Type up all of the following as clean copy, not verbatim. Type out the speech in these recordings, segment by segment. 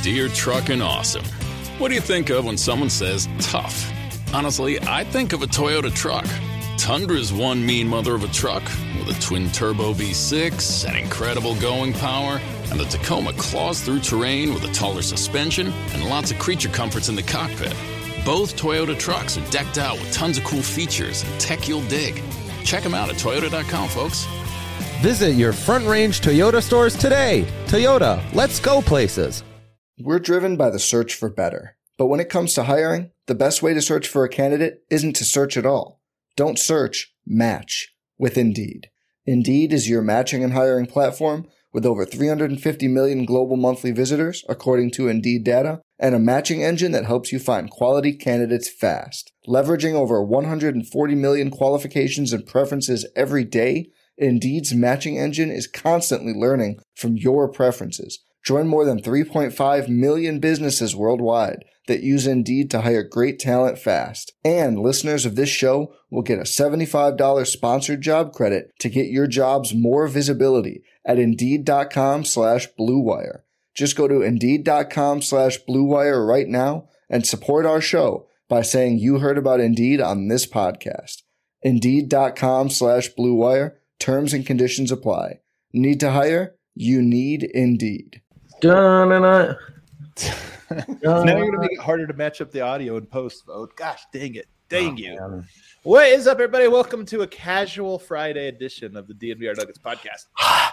Deere Truckin' Awesome. What do you think of when someone says tough? Honestly, I think of a Toyota truck. Tundra's one mean mother of a truck with a twin-turbo V6 and incredible going power, and the Tacoma claws through terrain with a taller suspension and lots of creature comforts in the cockpit. Both Toyota trucks are decked out with tons of cool features and tech you'll dig. Check them out at Toyota.com, folks. Visit your Front Range Toyota stores today. Toyota, let's go places. We're driven by the search for better. But when it comes to hiring, the best way to search for a candidate isn't to search at all. Don't search, match with Indeed. Indeed is your matching and hiring platform with over 350 million global monthly visitors, according to Indeed data, and a matching engine that helps you find quality candidates fast. Leveraging over 140 million qualifications and preferences every day, Indeed's matching engine is constantly learning from your preferences. Join more than 3.5 million businesses worldwide that use Indeed to hire great talent fast. And listeners of this show will get a $75 sponsored job credit to get your jobs more visibility at Indeed.com/Blue Wire. Just go to Indeed.com/Blue Wire right now and support our show by saying you heard about Indeed on this podcast. Indeed.com/Blue Wire. Terms and conditions apply. Need to hire? You need Indeed. Now you're going to make it harder to match up the audio and post vote. Gosh, dang it. Dang you. Man. What is up, everybody? Welcome to a casual Friday edition of the DNVR Nuggets podcast.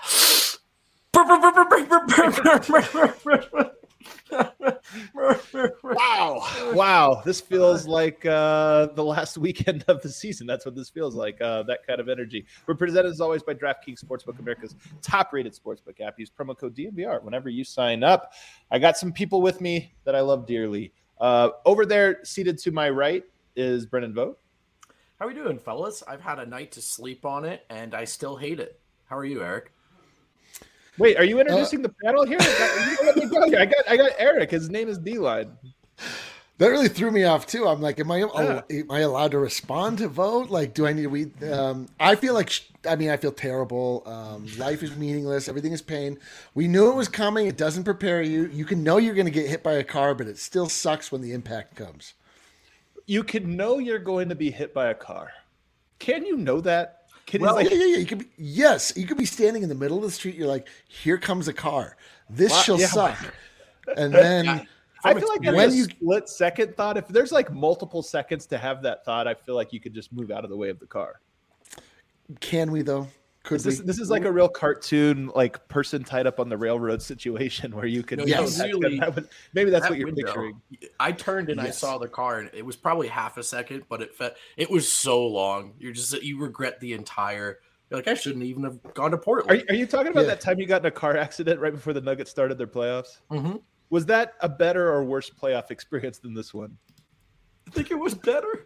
Wow. This feels like the last weekend of the season. That's what this feels like, that kind of energy. We're presented, as always, by DraftKings Sportsbook, America's top-rated sportsbook app. Use promo code DNVR whenever you sign up. I got some people with me that I love dearly. Over there, seated to my right, is Brennan Vogt. How are we doing, fellas? I've had a night to sleep on it, and I still hate it. How are you, Eric? Wait, are you introducing the panel here? I got Eric. His name is D-Line. That really threw me off too. I'm like, am I allowed to respond to vote? Like, do I need to read? I feel terrible. Life is meaningless. Everything is pain. We knew it was coming. It doesn't prepare you. You can know you're going to get hit by a car, but it still sucks when the impact comes. You can know you're going to be hit by a car. Can you know that? Yeah. You could be, yes, you could be standing in the middle of the street. You're like, here comes a car. This shall suck. And then I feel like there's a split second thought. If there's like multiple seconds to have that thought, I feel like you could just move out of the way of the car. Can we though? This is like a real cartoon, like person tied up on the railroad situation where you can. Maybe that's what you're picturing. I turned and I saw the car, and it was probably half a second, but it was so long. You regret the entire. You're like, I shouldn't even have gone to Portland. Are you talking about that time you got in a car accident right before the Nuggets started their playoffs? Mm-hmm. Was that a better or worse playoff experience than this one? I think it was better.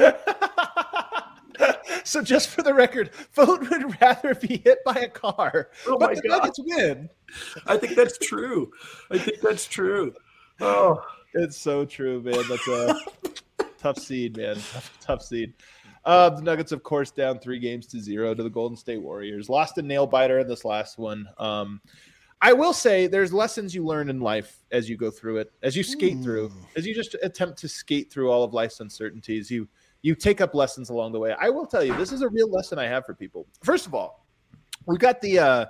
So just for the record, Vogt would rather be hit by a car, but the Nuggets win. I think that's true. Oh, it's so true, man. That's a tough seed, man. Tough seed. The Nuggets, of course, down 3-0 to the Golden State Warriors. Lost a nail biter in this last one. I will say there's lessons you learn in life as you go through it, as you skate through, as you just attempt to skate through all of life's uncertainties. You take up lessons along the way. I will tell you, this is a real lesson I have for people. First of all, we've got the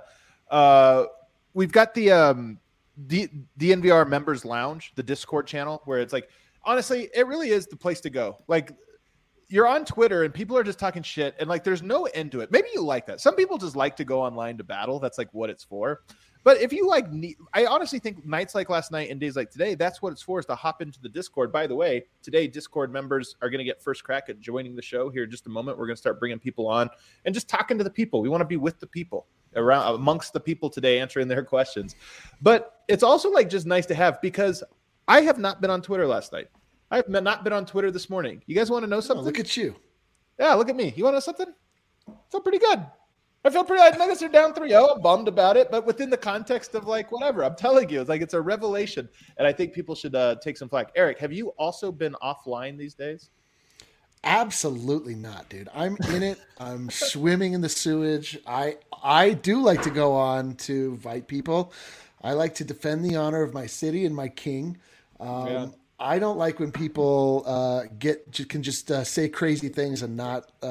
DNVR Members Lounge, the Discord channel, where it's like, honestly, it really is the place to go. Like, you're on Twitter and people are just talking shit, and like, there's no end to it. Maybe you like that. Some people just like to go online to battle. That's like what it's for. But if you like, I honestly think nights like last night and days like today, that's what it's for, is to hop into the Discord. By the way, today Discord members are going to get first crack at joining the show here in just a moment. We're going to start bringing people on and just talking to the people. We want to be with the people, around amongst the people today, answering their questions. But it's also like just nice to have, because I have not been on Twitter last night. I have not been on Twitter this morning. You guys want to know something? Oh, look at you. Yeah, look at me. You want to know something? I feel pretty good. I feel pretty like Nuggets are down 3-0. I'm bummed about it, but within the context of like whatever. I'm telling you, it's like it's a revelation, and I think people should take some flack. Eric, have you also been offline these days? Absolutely not, dude. I'm in it. I'm swimming in the sewage. I do like to go on to invite people. I like to defend the honor of my city and my king. I don't like when people can just say crazy things and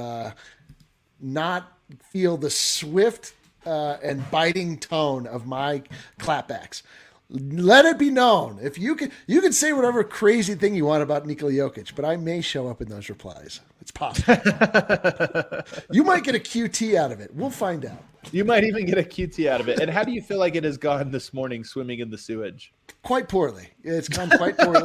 not feel the swift and biting tone of my clapbacks. Let it be known. If you can say whatever crazy thing you want about Nikola Jokic, but I may show up in those replies. It's possible. You might get a QT out of it. We'll find out. You might even get a QT out of it. And how do you feel like it has gone this morning swimming in the sewage? Quite poorly. It's gone quite poorly.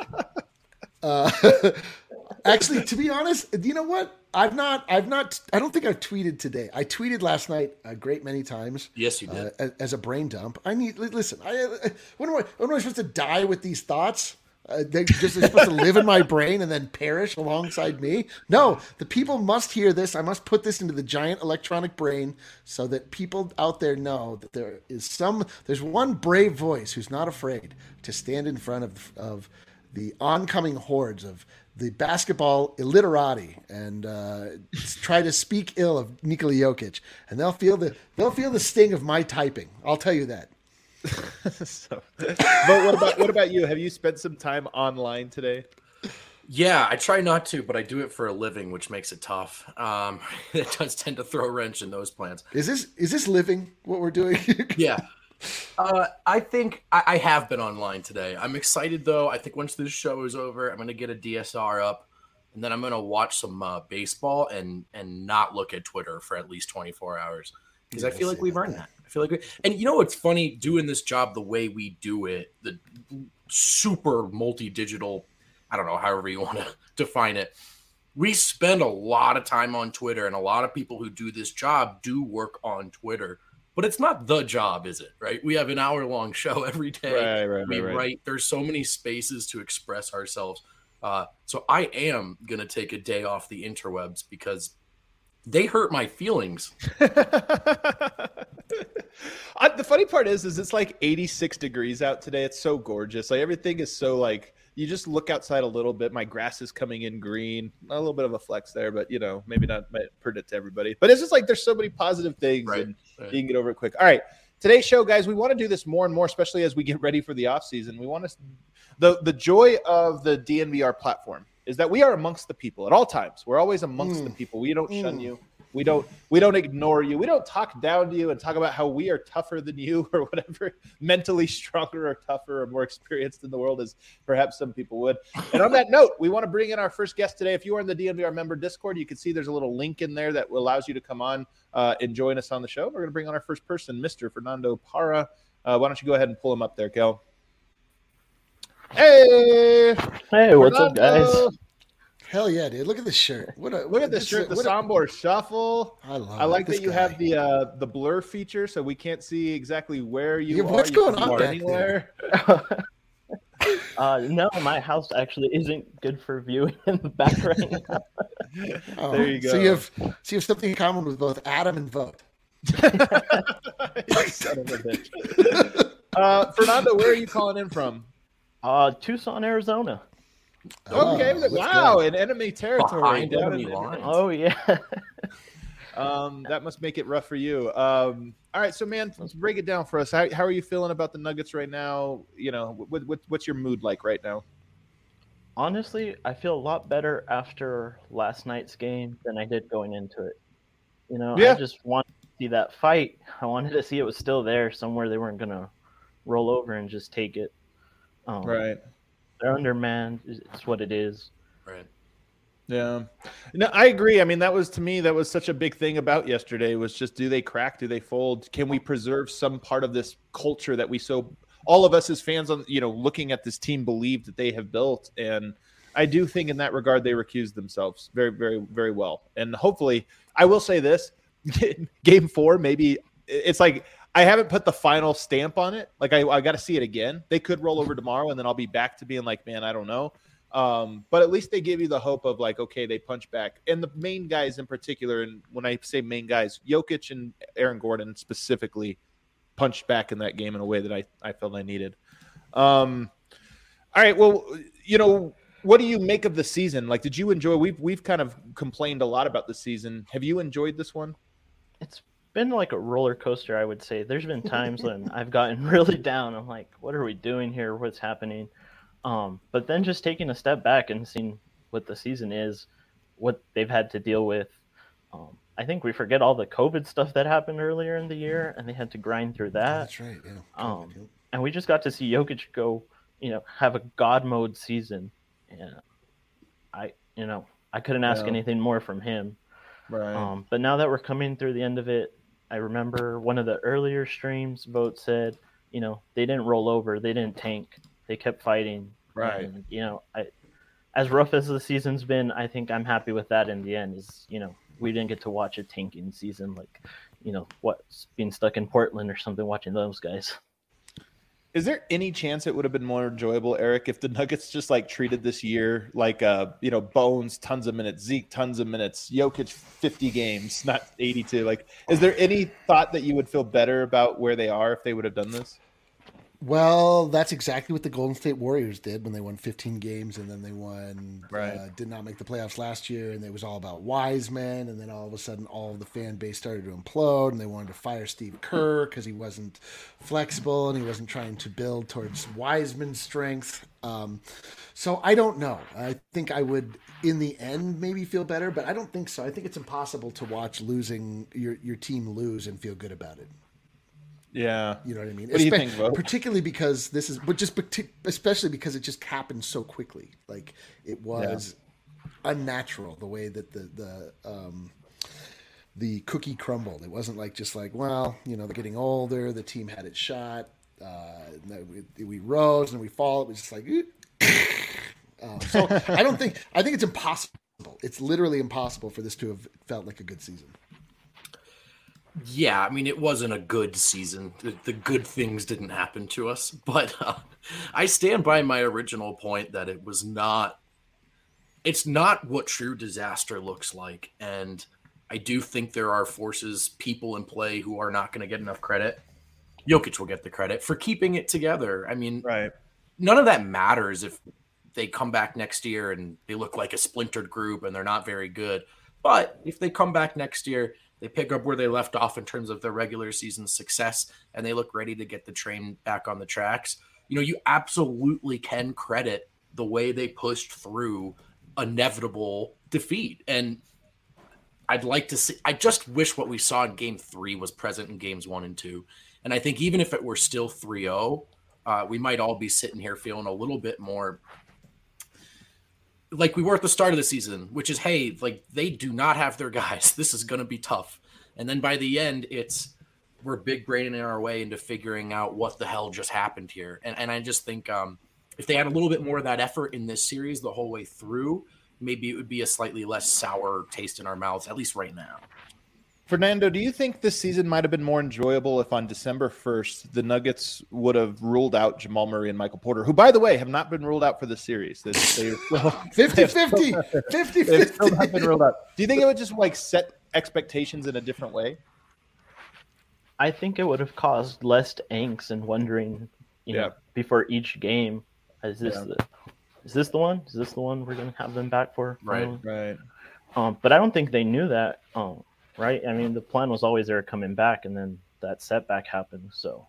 Actually, to be honest, you know what? I don't think I've tweeted today. I tweeted last night a great many times. Yes, you did. As a brain dump. Listen, when am I supposed to die with these thoughts? They're supposed to live in my brain and then perish alongside me? No, the people must hear this. I must put this into the giant electronic brain so that people out there know that there's one brave voice who's not afraid to stand in front of the oncoming hordes of the basketball illiterati and try to speak ill of Nikola Jokic, and they'll feel the sting of my typing. I'll tell you that. But what about you? Have you spent some time online today? Yeah, I try not to, but I do it for a living, which makes it tough. It does tend to throw a wrench in those plans. Is this living what we're doing? Yeah. I think I have been online today. I'm excited, though. I think once this show is over, I'm going to get a DSR up, and then I'm going to watch some baseball and not look at Twitter for at least 24 hours because I feel like we've earned that. I feel like and you know what's funny? Doing this job the way we do it, the super multi-digital, I don't know, however you want to define it, we spend a lot of time on Twitter, and a lot of people who do this job do work on Twitter. But it's not the job, is it? Right? We have an hour-long show every day. Right. We write. There's so many spaces to express ourselves. So I am going to take a day off the interwebs because they hurt my feelings. The funny part is it's like 86 degrees out today. It's so gorgeous. Like everything is so like you just look outside a little bit. My grass is coming in green. A little bit of a flex there, but maybe not pertinent to everybody. But it's just like there's so many positive things, and you can get over it quick. All right, today's show, guys. We want to do this more and more, especially as we get ready for the off season. We want to the joy of the DNVR platform is that we are amongst the people at all times. We're always amongst the people. We don't shun you. We don't ignore you. We don't talk down to you and talk about how we are tougher than you or whatever, mentally stronger or tougher or more experienced in the world as perhaps some people would. And on that note, we want to bring in our first guest today. If you are in the DNVR member Discord, you can see there's a little link in there that allows you to come on and join us on the show. We're going to bring on our first person, Mr. Fernando Parra. Why don't you go ahead and pull him up there, Kel? Hey, what's up, guys? Hell yeah, dude! Look at this shirt. Look at this shirt, the Sombor Shuffle. I like that you have the blur feature, so we can't see exactly where you are. What's going on back anywhere? No, my house actually isn't good for viewing in the back right now. There you go. So you have something in common with both Adam and Vogt. Son of a bitch. Fernando, where are you calling in from? Tucson, Arizona. Okay, wow, in enemy territory. Enemy lines. Oh, yeah. That must make it rough for you. All right, so, man, let's break it down for us. How are you feeling about the Nuggets right now? What's your mood like right now? Honestly, I feel a lot better after last night's game than I did going into it. I just wanted to see that fight. I wanted to see it was still there somewhere. They weren't going to roll over and just take it. Right. They're undermanned. It's what it is. Right. Yeah. No, I agree. I mean, that was such a big thing about yesterday was just, do they crack? Do they fold? Can we preserve some part of this culture that all of us as fans on, looking at this team believe that they have built? And I do think in that regard, they recused themselves very, very, very well. And hopefully, I will say this, game 4, maybe it's like, I haven't put the final stamp on it. Like I got to see it again. They could roll over tomorrow, and then I'll be back to being like, man, I don't know. But at least they give you the hope of like, okay, they punch back. And the main guys in particular, and when I say main guys, Jokic and Aaron Gordon specifically punched back in that game in a way that I felt I needed. All right, well, what do you make of the season? Like, did you enjoy? We've kind of complained a lot about the season. Have you enjoyed this one? been like a roller coaster, I would say. There's been times when I've gotten really down. I'm like, what are we doing here? What's happening? But then just taking a step back and seeing what the season is, what they've had to deal with. I think we forget all the COVID stuff that happened earlier in the year, and they had to grind through that. That's right. Yeah. And we just got to see Jokic go, have a God mode season. And I couldn't ask anything more from him. Right. But now that we're coming through the end of it, I remember one of the earlier streams vote said, they didn't roll over, they didn't tank, they kept fighting. Right. And, as rough as the season's been, I think I'm happy with that in the end. Is we didn't get to watch a tanking season like, what's being stuck in Portland or something, watching those guys. Is there any chance it would have been more enjoyable, Eric, if the Nuggets just like treated this year like Bones, tons of minutes, Zeke, tons of minutes, Jokic, 50 games, not 82? Like, is there any thought that you would feel better about where they are if they would have done this? Well, that's exactly what the Golden State Warriors did when they won 15 games, and then they did not make the playoffs last year, and it was all about Wiseman, and then all of a sudden all of the fan base started to implode, and they wanted to fire Steve Kerr because he wasn't flexible and he wasn't trying to build towards Wiseman's strength. So I don't know. I think I would, in the end, maybe feel better, but I don't think so. I think it's impossible to watch losing your team lose and feel good about it. Yeah. You know what I mean? What do you think, Bo? Particularly because especially because it just happened so quickly. Like, it was unnatural the way that the cookie crumbled. It wasn't like they're getting older, the team had its shot, we rose and we fall. It was just like, so I think it's impossible. It's literally impossible for this to have felt like a good season. Yeah, I mean, it wasn't a good season. The good things didn't happen to us. But I stand by my original point that it's not what true disaster looks like. And I do think there are forces, people in play who are not going to get enough credit. Jokic will get the credit for keeping it together. I mean, none of that matters if they come back next year and they look like a splintered group and they're not very good. But if they come back next year, they pick up where they left off in terms of their regular season success, and they look ready to get the train back on the tracks. You absolutely can credit the way they pushed through inevitable defeat. And I'd like to see, I just wish what we saw in game 3 was present in games 1 and 2. And I think even if it were still 3-0, we might all be sitting here feeling a little bit more like we were at the start of the season, which is, hey, like, they do not have their guys. This is going to be tough. And then by the end, we're big braining our way into figuring out what the hell just happened here. And I just think if they had a little bit more of that effort in this series the whole way through, maybe it would be a slightly less sour taste in our mouths, at least right now. Fernando, do you think this season might have been more enjoyable if on December 1st the Nuggets would have ruled out Jamal Murray and Michael Porter, who, by the way, have not been ruled out for the series? They're still 50-50. 50-50. They've still not been ruled out. Do you think it would just set expectations in a different way? I think it would have caused less angst and wondering, before each game, is this the one? Is this the one we're going to have them back for? Right. But I don't think they knew that. Right? I mean, the plan was always they were coming back, and then that setback happened. So,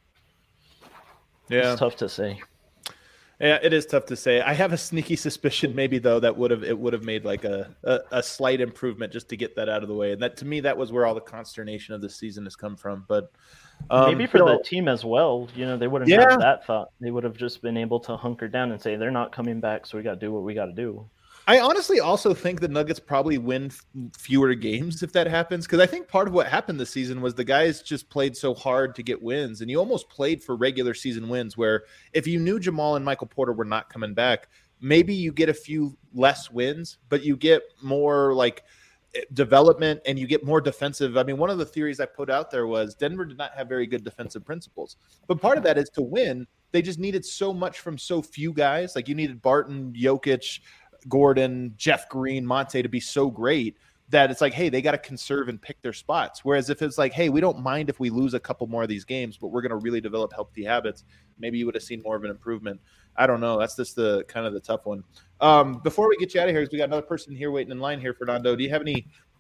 it's tough to say. Yeah, it is tough to say. I have a sneaky suspicion, maybe though, that it would have made like a slight improvement just to get that out of the way. And that, to me, that was where all the consternation of the season has come from. But maybe for the team as well, they wouldn't have that thought. They would have just been able to hunker down and say they're not coming back, so we got to do what we got to do. I honestly also think the Nuggets probably win fewer games if that happens, because I think part of what happened this season was the guys just played so hard to get wins, and you almost played for regular season wins where if you knew Jamal and Michael Porter were not coming back, maybe you get a few less wins, but you get more like development and you get more defensive. I mean, one of the theories I put out there was Denver did not have very good defensive principles, but part of that is to win. They just needed so much from so few guys. Like you needed Barton, Jokic, Gordon, Jeff Green, Monte to be so great that it's like, hey, they got to conserve and pick their spots. Whereas if it's like, hey, we don't mind if we lose a couple more of these games, but we're going to really develop healthy habits, maybe you would have seen more of an improvement. I don't know. That's just the kind of the tough one. Before we get you out of here, because we got another person here waiting in line here, Fernando, do you have any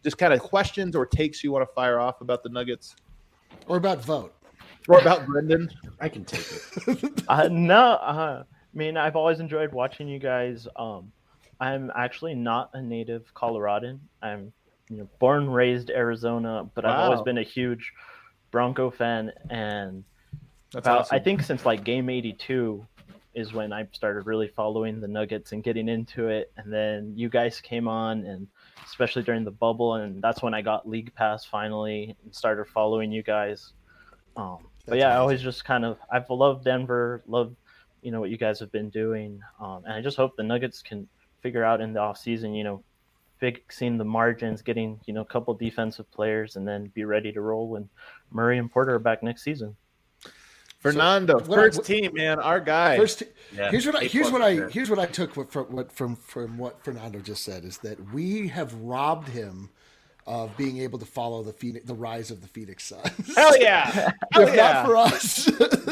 just kind of questions or takes you want to fire off about the Nuggets? Or about Vogt? Or about Brendan? I can take it. I mean, I've always enjoyed watching you guys. I'm actually not a native Coloradan. I'm born and raised Arizona, but I've always been a huge Bronco fan. And Awesome. I think since like game 82 is when I started really following the Nuggets and getting into it. And then you guys came on, and especially during the bubble, and that's when I got League Pass finally and started following you guys. But yeah, I always just I've loved Denver, loved what you guys have been doing, and I just hope the Nuggets can figure out in the off season, fixing the margins, getting a couple defensive players, and then be ready to roll when Murray and Porter are back next season. Fernando, first team, man, our guy. Here's what I took from what Fernando just said is that we have robbed him of being able to follow the rise of the Phoenix Suns. Hell yeah! Not for us.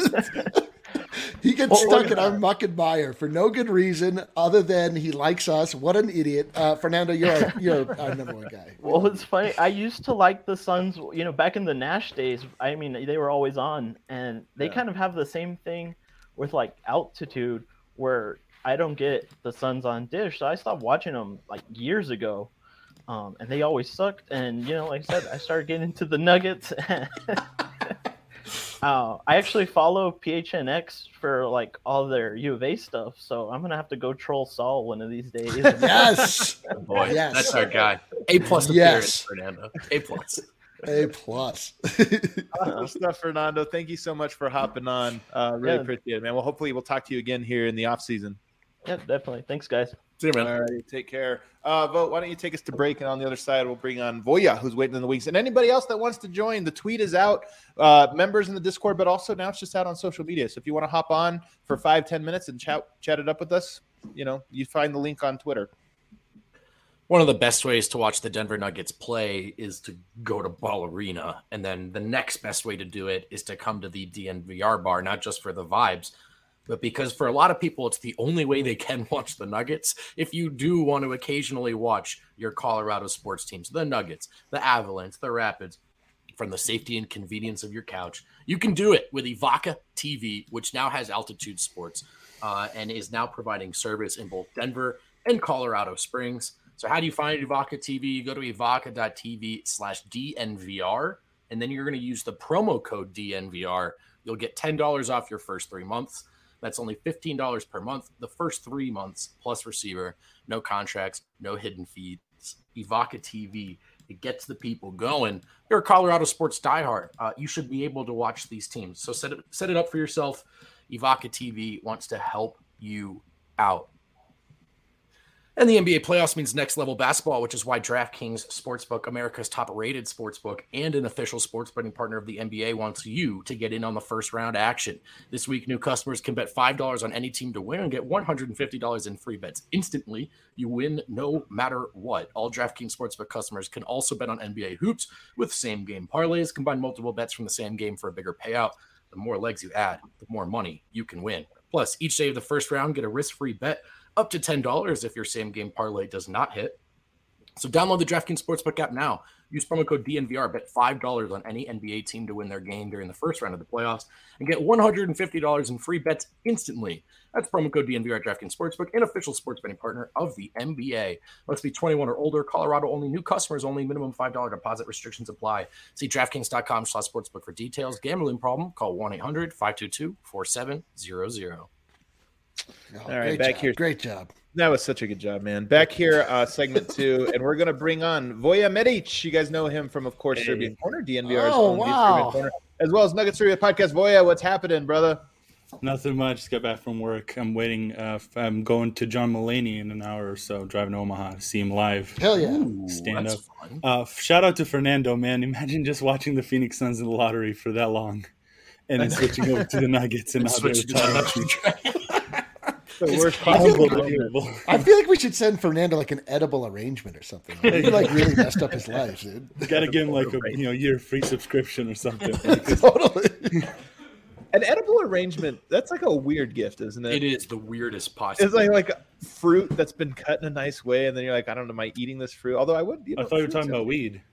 He gets stuck in our muck and mire for no good reason other than he likes us. What an idiot. Fernando, you're our number one guy. Well, it's funny. I used to like the Suns, back in the Nash days. I mean, they were always on, and they kind of have the same thing with like altitude where I don't get the Suns on Dish. So I stopped watching them like years ago. And they always sucked. And, like I said, I started getting into the Nuggets. I actually follow PHNX for like all their U of A stuff, so I'm gonna have to go troll Saul one of these days. Yes, boy, yes. That's our guy. A+ appearance, Fernando. A+. A+. Awesome stuff, Fernando. Thank you so much for hopping on. Really appreciate it, man. Well, hopefully we'll talk to you again here in the off season. Yeah, definitely. Thanks, guys. See you, man. All right, take care. Vogt, why don't you take us to break, and on the other side, we'll bring on Voya, who's waiting in the wings. And anybody else that wants to join, the tweet is out, members in the Discord, but also now it's just out on social media. So if you want to hop on for 5-10 minutes and chat it up with us, you find the link on Twitter. One of the best ways to watch the Denver Nuggets play is to go to Ball Arena. And then the next best way to do it is to come to the DNVR bar, not just for the vibes, but because for a lot of people, it's the only way they can watch the Nuggets. If you do want to occasionally watch your Colorado sports teams, the Nuggets, the Avalanche, the Rapids, from the safety and convenience of your couch, you can do it with Evoca TV, which now has altitude sports and is now providing service in both Denver and Colorado Springs. So how do you find Evoca TV? You go to evoca.tv/DNVR, and then you're going to use the promo code DNVR. You'll get $10 off your first 3 months. That's only $15 per month, the first 3 months, plus receiver, no contracts, no hidden fees. Evoca TV, it gets the people going. You're a Colorado sports diehard. You should be able to watch these teams. So set it up for yourself. Evoca TV wants to help you out. And the NBA playoffs means next level basketball, which is why DraftKings Sportsbook, America's top-rated sportsbook and an official sports betting partner of the NBA, wants you to get in on the first round action. This week, new customers can bet $5 on any team to win and get $150 in free bets instantly. You win no matter what. All DraftKings Sportsbook customers can also bet on NBA hoops with same-game parlays. Combine multiple bets from the same game for a bigger payout. The more legs you add, the more money you can win. Plus, each day of the first round, get a risk-free bet up to $10 if your same-game parlay does not hit. So download the DraftKings Sportsbook app now. Use promo code DNVR. Bet $5 on any NBA team to win their game during the first round of the playoffs and get $150 in free bets instantly. That's promo code DNVR at DraftKings Sportsbook, an official sports betting partner of the NBA. Must be 21 or older. Colorado only. New customers only. Minimum $5 deposit. Restrictions apply. See DraftKings.com/sportsbook for details. Gambling problem? Call 1-800-522-4700. All right, back here. Great job. That was such a good job, man. Back here, segment 2, and we're going to bring on Voya Medic. You guys know him from, of course, Serbian Corner, DNVR's own Serbian Corner, as well as Nuggets Serbia Podcast. Voya, what's happening, brother? Nothing much. Just got back from work. I'm waiting. I'm going to John Mulaney in an hour or so, driving to Omaha to see him live. Hell yeah. Stand up. Shout out to Fernando, man. Imagine just watching the Phoenix Suns in the lottery for that long and then switching over to the Nuggets and switching to the Nuggets. The worst I feel like we should send Fernando like an edible arrangement or something. He like really messed up his life, dude. Got to give him like a year free subscription or something. Totally. An edible arrangement, that's like a weird gift, isn't it? It is the weirdest possible. It's like fruit that's been cut in a nice way, and then you're like, I don't know, am I eating this fruit? Although I would. I thought you were talking about weed.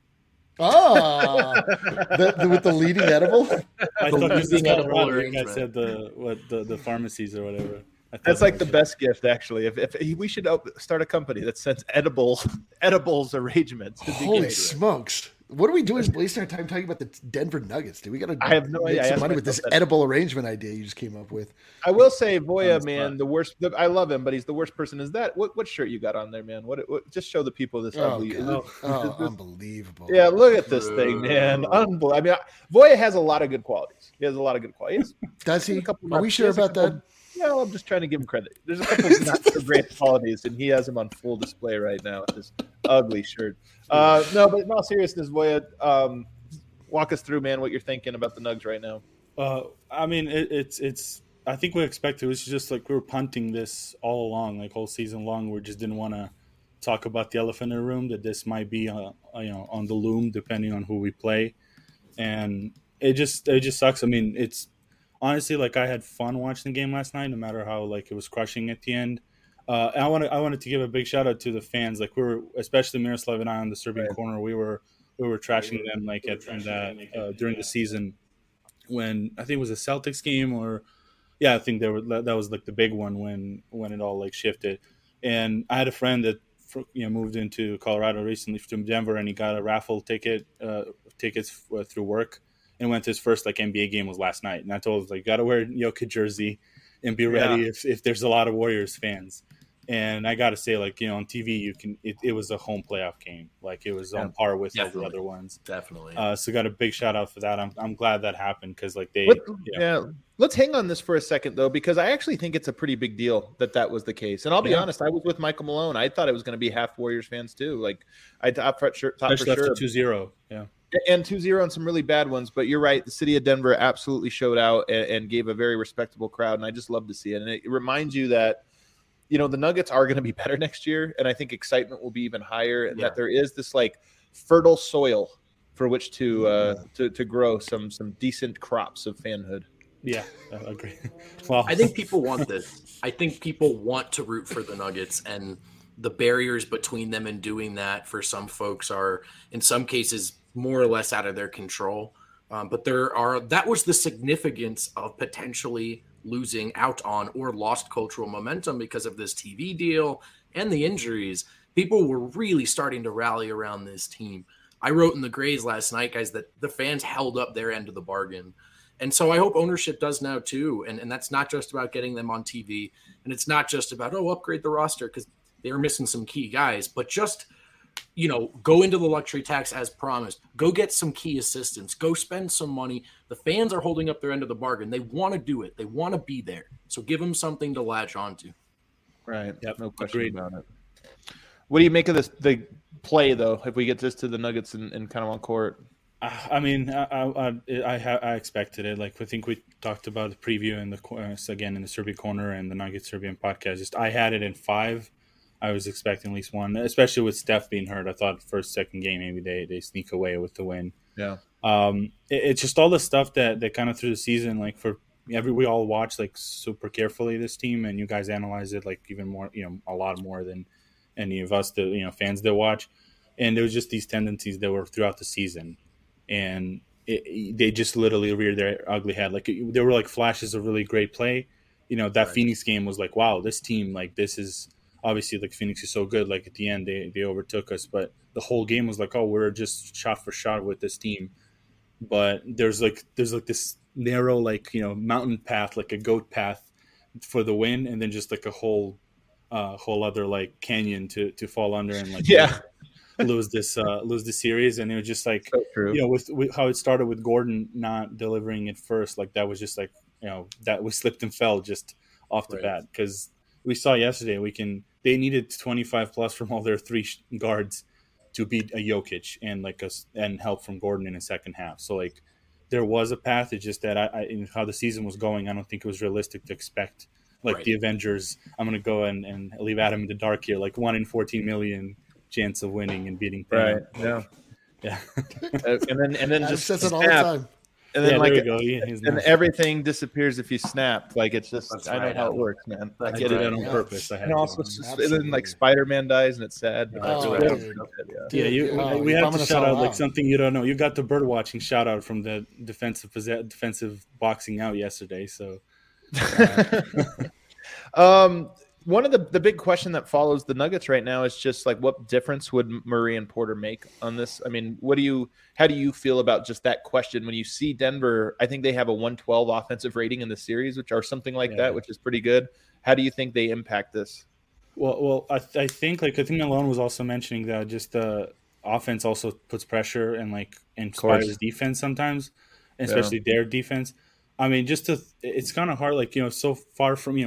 Ah, with the leading edible? I thought you leading edible I said the pharmacies or whatever. That's like the best gift, actually. If we should start a company that sends edibles arrangements. Holy smokes! What are we doing? Wasting our time talking about the Denver Nuggets, dude. We got to. I have no idea. Make some money with this edible arrangement idea you just came up with. I will say, Voya, man, the worst. I love him, but he's the worst person. Is that what shirt you got on there, man? What just show the people this ugly. Unbelievable! Yeah, look at this thing, man. Unbelievable. I mean, Voya has a lot of good qualities. He has a lot of good qualities. Does he? Are we sure about that? No, I'm just trying to give him credit. There's a couple of not so great qualities, and he has them on full display right now with this ugly shirt. No, but in all seriousness, Voya, walk us through, man, what you're thinking about the Nugs right now. I mean, it's. I think we expected. It was just like we were punting this all along, like whole season long. We just didn't want to talk about the elephant in the room, that this might be, on the loom, depending on who we play, and it just sucks. I mean, it's. Honestly, like I had fun watching the game last night, no matter how like it was crushing at the end. I wanted to give a big shout out to the fans. Like we were, especially Miroslav and I on the Serbian corner, we were trashing them like during the season when I think it was a Celtics game I think that was like the big one when it all like shifted. And I had a friend that moved into Colorado recently from Denver, and he got a raffle tickets through work. And went to his first like NBA game was last night, and I told him like, got to wear a Jokic jersey and be ready if there's a lot of Warriors fans. And I got to say, like on TV, it was a home playoff game, like it was on par with all the other ones. Definitely. So got a big shout out for that. I'm glad that happened because like Let's hang on this for a second though, because I actually think it's a pretty big deal that was the case. And I'll be honest, I was with Michael Malone. I thought it was going to be half Warriors fans too. Like I thought for sure, especially after 2-0. Yeah. And 2-0 and some really bad ones, but you're right. The city of Denver absolutely showed out and gave a very respectable crowd, and I just love to see it. And it reminds you that, the Nuggets are going to be better next year, and I think excitement will be even higher, and that there is this like fertile soil for which to grow some decent crops of fanhood. Yeah, I agree. Well, I think people want this. I think people want to root for the Nuggets, and the barriers between them and doing that for some folks are, in some cases, more or less out of their control. But that was the significance of potentially losing out on or lost cultural momentum because of this TV deal and the injuries. People were really starting to rally around this team. I wrote in the Grays last night, guys, that the fans held up their end of the bargain. And so I hope ownership does now too. And that's not just about getting them on TV. And it's not just about, upgrade the roster, because they were missing some key guys, but just, go into the luxury tax as promised. Go get some key assistants. Go spend some money. The fans are holding up their end of the bargain. They want to do it. They want to be there. So give them something to latch onto. Right. Yep. No question about it. What do you make of the play, though, if we get this to the Nuggets and kind of on court? I mean, I expected it. Like I think we talked about the preview and again in the Serbia Corner and the Nuggets Serbian podcast. I had it in 5. I was expecting at least one, especially with Steph being hurt. I thought second game, maybe they sneak away with the win. Yeah. It's just all the stuff that kind of through the season, like we all watch like super carefully this team, and you guys analyze it like even more, a lot more than any of us, fans that watch. And there was just these tendencies that were throughout the season, and they just literally reared their ugly head. Like there were like flashes of really great play. That Phoenix game was like, wow, this team, like this is. Obviously, like Phoenix is so good. Like at the end, they overtook us, but the whole game was like, oh, we're just shot for shot with this team. But there's this narrow, like mountain path, like a goat path for the win, and then just like a whole other like canyon to fall under and like lose the series. And it was just like so with how it started with Gordon not delivering it first, like that was just like that we slipped and fell just off the bat, because we saw yesterday they needed 25 plus from all their 3 guards to beat a Jokic and help from Gordon in the second half. So like there was a path. It's just that in how the season was going, I don't think it was realistic to expect the Avengers. I'm going to go and leave Adam in the dark here, like 1 in 14 million chance of winning and beating. Right. Yeah. Yeah. and then just says it all the time. And then there you go. He's and nice. everything disappears if you snap. Like it's just That's I know right, how it Adam. works, man. I That's get did it. that on Yeah. purpose. I had And to. also, and then like Spider-Man dies, and it's sad. But that's Oh, really how dude. it Yeah, Oh, we you're have bumming to us shout all out like out. something you don't know. You got the bird watching shout out from the defensive boxing out yesterday. So one of the big question that follows the Nuggets right now is just like what difference would Murray and Porter make on this? I mean, how do you feel about just that question when you see Denver? I think they have a 112 offensive rating in the series, which or something like that, which is pretty good. How do you think they impact this? well, I think Malone was also mentioning that just the offense also puts pressure and like inspires defense sometimes, especially their defense. I mean, it's kind of hard, like, so far from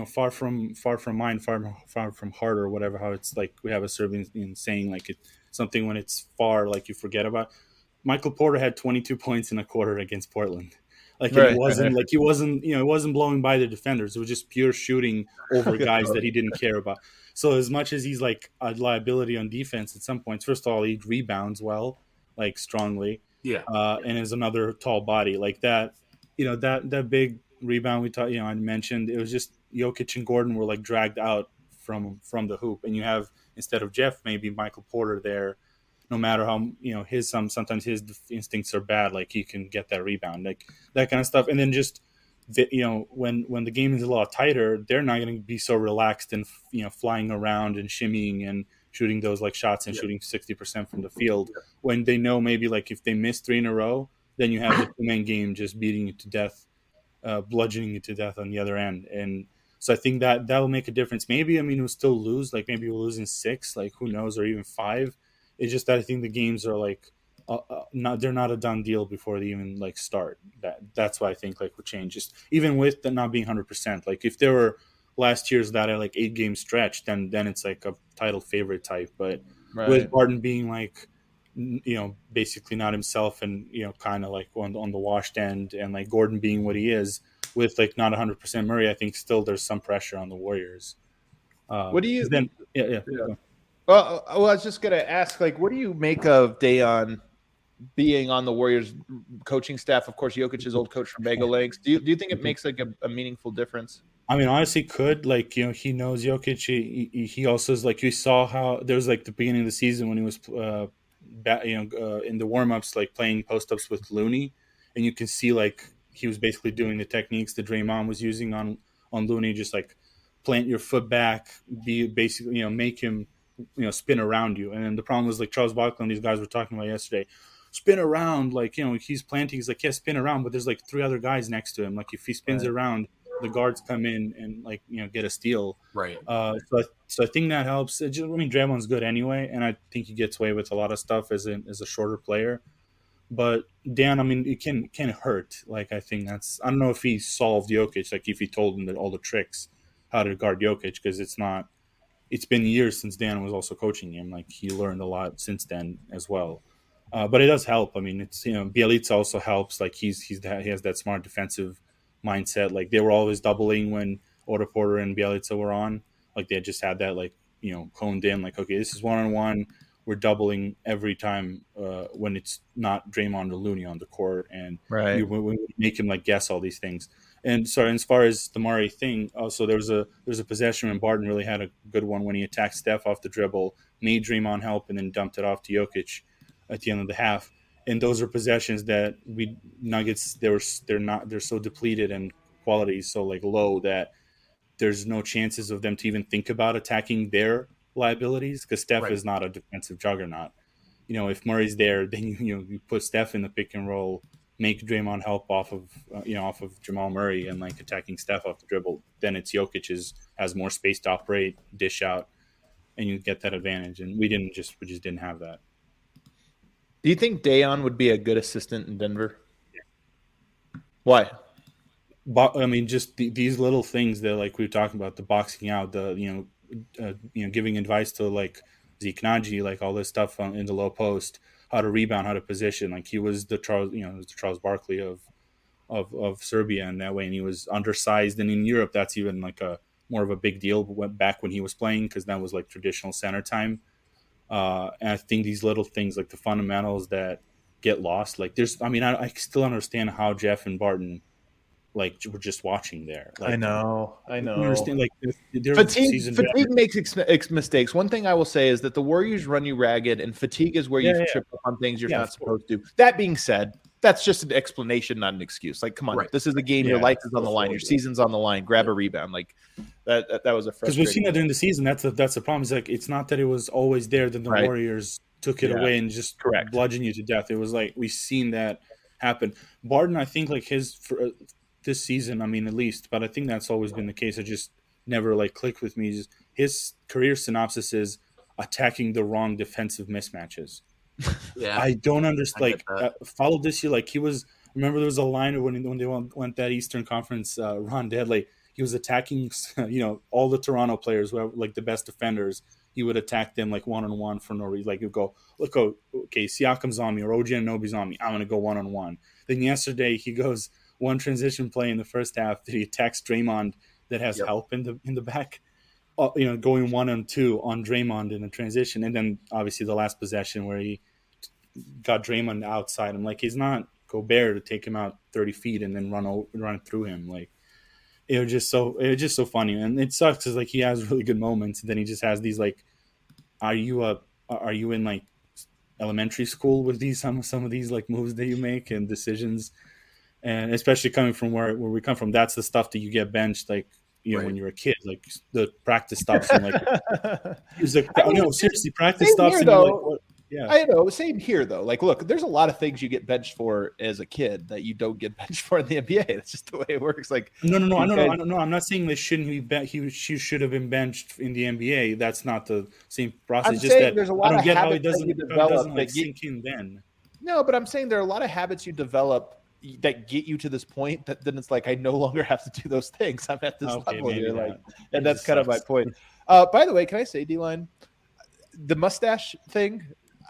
mind, far from heart or whatever, how it's like we have a Serbian saying, like something when it's far, like you forget about. Michael Porter had 22 points in a quarter against Portland. Like it wasn't blowing by the defenders. It was just pure shooting over guys that he didn't care about. So as much as he's like a liability on defense at some points, first of all, he rebounds well, like strongly. Yeah. And is another tall body like that. That big rebound I mentioned, it was just Jokic and Gordon were like dragged out from the hoop, and you have, instead of Jeff, maybe Michael Porter there. No matter how sometimes his instincts are bad, like he can get that rebound, like that kind of stuff. And then just when the game is a lot tighter, they're not going to be so relaxed and flying around and shimmying and shooting those like shots and shooting 60% from the field when they know maybe like if they miss 3 in a row, then you have the two-man game just beating you to death, bludgeoning you to death on the other end. And so I think that will make a difference. Maybe, we'll still lose. Like maybe we'll lose in 6, like who knows, or even 5. It's just that I think the games are like they're not a done deal before they even like start. That's why I think like would change. Just even with the not being 100%. Like if there were last year's that like 8-game stretch, then it's like a title favorite type. But with Barton being like, basically not himself, and kind of like on the washed end, and like Gordon being what he is, with like not 100% Murray, I think still there's some pressure on the Warriors. What do you then? Yeah. Well, I was just gonna ask, like, what do you make of Dayon being on the Warriors coaching staff? Of course, Jokic's old coach from Bagel Legs. Do you think it makes like a meaningful difference? Honestly, could, like, he knows Jokic. He also is like, you saw how there was like the beginning of the season when he was in the warm-ups, like playing post-ups with Looney, and you can see like he was basically doing the techniques that Draymond was using on Looney, just like plant your foot back, be basically make him spin around you. And then the problem was like Charles Barkley and these guys were talking about yesterday, spin around, like he's planting, he's like, yeah, spin around, but there's like 3 other guys next to him, like if he spins around, the guards come in and like get a steal. Right. So I think that helps. Draymond's good anyway, and I think he gets away with a lot of stuff as a shorter player. But Dan, it can hurt. Like I think I don't know if he solved Jokic, like if he told him that all the tricks how to guard Jokic, because it's been years since Dan was also coaching him. Like he learned a lot since then as well. But it does help. It's Bjelica also helps. Like he has that smart defensive mindset. Like they were always doubling when Otto Porter and Bjelica were on. Like they just had that honed in. Like, okay, this is 1-on-1. We're doubling every time when it's not Draymond or Looney on the court, and we make him like guess all these things. And so, as far as the Murray thing, also there's a possession when Barton really had a good one when he attacked Steph off the dribble, made Draymond help, and then dumped it off to Jokic at the end of the half. And those are possessions that Nuggets they're so depleted and quality so like low that there's no chances of them to even think about attacking their liabilities, because Steph is not a defensive juggernaut. If Murray's there, then you put Steph in the pick and roll, make Draymond help off of Jamal Murray and like attacking Steph off the dribble. Then it's Jokic has more space to operate, dish out, and you get that advantage. And we just didn't have that. Do you think Dayon would be a good assistant in Denver? Why? Just these little things that like we were talking about, the boxing out, the giving advice to like Zeke Naji, like all this stuff in the low post, how to rebound, how to position. Like he was the Charles Barkley of Serbia in that way, and he was undersized. And in Europe, that's even like a more of a big deal back when he was playing, because that was like traditional center time. And I think these little things, like the fundamentals that get lost. Like I still understand how Jeff and Barton like were just watching there. Like, I know. I understand. Like fatigue makes mistakes. One thing I will say is that the Warriors run you ragged, and fatigue is where you trip up on things you're not supposed to. That being said, that's just an explanation, not an excuse. Like, come on, This is a game. Your life is on the line. Your season's on the line. Grab a rebound. Like that was a frustrating. Because we've seen that during the season. That's the problem. It's like it's not that it was always there that the Warriors took it away and just bludgeon you to death. It was like we've seen that happen. Barton, I think, like this season, I mean, at least, but I think that's always been the case. It just never like clicked with me. Just, his career synopsis is attacking the wrong defensive mismatches. Yeah, I don't understand. Like, followed this year, like he was. Remember, there was a line when they went that Eastern Conference run. Deadly, he was attacking, all the Toronto players who are like the best defenders. He would attack them like one-on-one for no reason. Like, he'd go, look, okay, Siakam's on me or OG Anunoby's on me. I'm going to go one-on-one. Then yesterday he goes one transition play in the first half that he attacks Draymond that has help in the back, going 1-on-2 on Draymond in a transition. And then obviously the last possession where he got Draymond outside. I'm like, he's not Gobert to take him out 30 feet and then run through him. Like, it was just so funny. And it sucks because like he has really good moments. And then he just has these like, are you in like elementary school with some of these like moves that you make and decisions? And especially coming from where we come from, that's the stuff that you get benched, like, when you're a kid, like the practice stops and like, he's like, seriously, practice stops. And you're like, what? Yeah, I know. Same here, though. Like, look, there's a lot of things you get benched for as a kid that you don't get benched for in the NBA. That's just the way it works. Like, no. I'm not saying they shouldn't be. She should have been benched in the NBA. That's not the same process. I'm saying there's a lot of habits that you develop that sink in then. No, but I'm saying there are a lot of habits you develop that get you to this point that then it's like I no longer have to do those things. I'm at this level here, like, and that's kind of my point. By the way, can I say, D-Line, the mustache thing?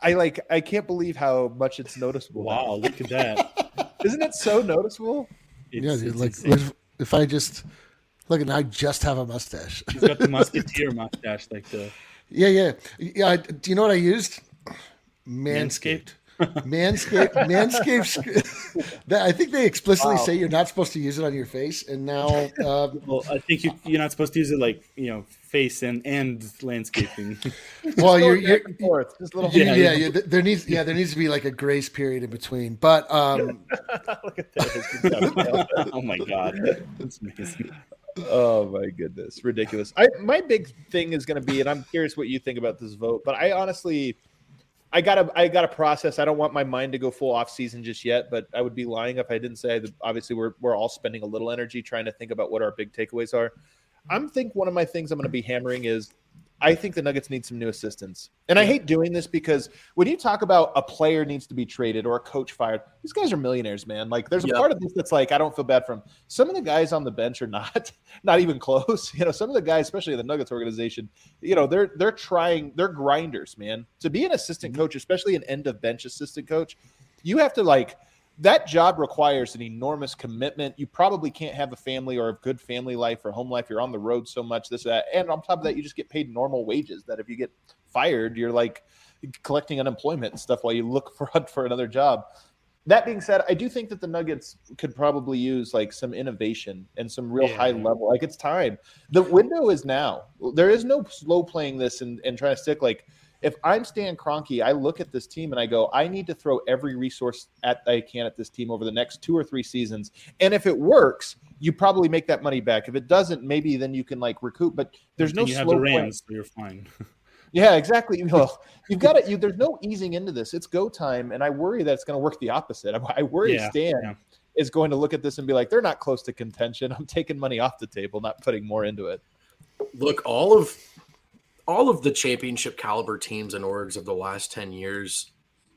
I can't believe how much it's noticeable. Wow, look at that! Isn't it so noticeable? If I just look, and I just have a mustache. He's got the musketeer mustache, like the yeah. Do you know what I used? Manscaped. Manscaped. I think they explicitly say you're not supposed to use it on your face, and now. Well, I think you're not supposed to use it like face and landscaping. Well, you're forth. Just little there needs to be like a grace period in between. But look at that! Oh my god, that's amazing. Oh my goodness, ridiculous! My big thing is going to be, and I'm curious what you think about this vote, but I honestly. I gotta process. I don't want my mind to go full off season just yet, but I would be lying if I didn't say that. Obviously, we're all spending a little energy trying to think about what our big takeaways are. One of my things I'm going to be hammering is I think the Nuggets need some new assistants. And I hate doing this because when you talk about a player needs to be traded or a coach fired, these guys are millionaires, man. Like, there's a part of this that's like, I don't feel bad for them. Some of the guys on the bench are not even close. Some of the guys, especially in the Nuggets organization, they're trying, they're grinders, man. To be an assistant coach, especially an end of bench assistant coach, you have to that job requires an enormous commitment. You probably can't have a family or a good family life or home life. You're on the road so much, this, that. And on top of that, you just get paid normal wages that if you get fired, you're like collecting unemployment and stuff while you look for another job. That being said, I do think that the Nuggets could probably use like some innovation and some real high level. Like, it's time. The window is now. There is no slow playing this and trying to stick. Like, if I'm Stan Kroenke, I look at this team and I go, I need to throw every resource I can at this team over the next 2 or 3 seasons. And if it works, you probably make that money back. If it doesn't, maybe then you can like recoup. But there's no slow have the Rams, so you're fine. Yeah, exactly. Well, you've got to. There's no easing into this. It's go time, and I worry that it's going to work the opposite. I worry Stan is going to look at this and be like, they're not close to contention. I'm taking money off the table, not putting more into it. Look, all of the championship caliber teams and orgs of the last 10 years,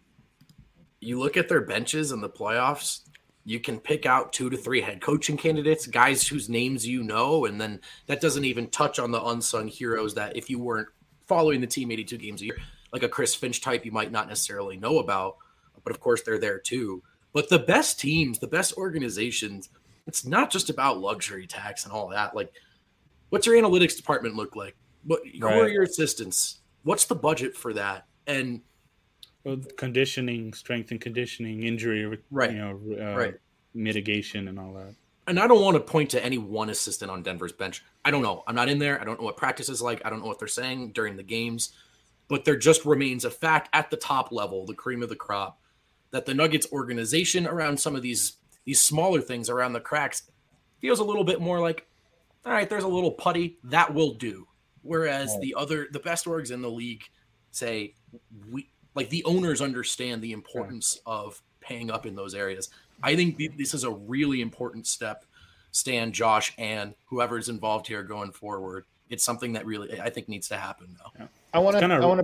you look at their benches in the playoffs, you can pick out 2 to 3 head coaching candidates, guys whose names and then that doesn't even touch on the unsung heroes that if you weren't following the team 82 games a year, like a Chris Finch type you might not necessarily know about, but of course they're there too. But the best teams, the best organizations, it's not just about luxury tax and all that. Like, what's your analytics department look like? Who are your assistants? What's the budget for that? And conditioning, strength and conditioning, injury, right. Mitigation and all that. And I don't want to point to any one assistant on Denver's bench. I don't know. I'm not in there. I don't know what practice is like. I don't know what they're saying during the games. But there just remains a fact at the top level, the cream of the crop, that the Nuggets organization around some of these smaller things around the cracks feels a little bit more like, all right, there's a little putty, that will do. Whereas the best orgs in the league say, the owners understand the importance of paying up in those areas. I think this is a really important step, Stan, Josh, and whoever's involved here going forward. It's something that really, I think, needs to happen now. Yeah. I want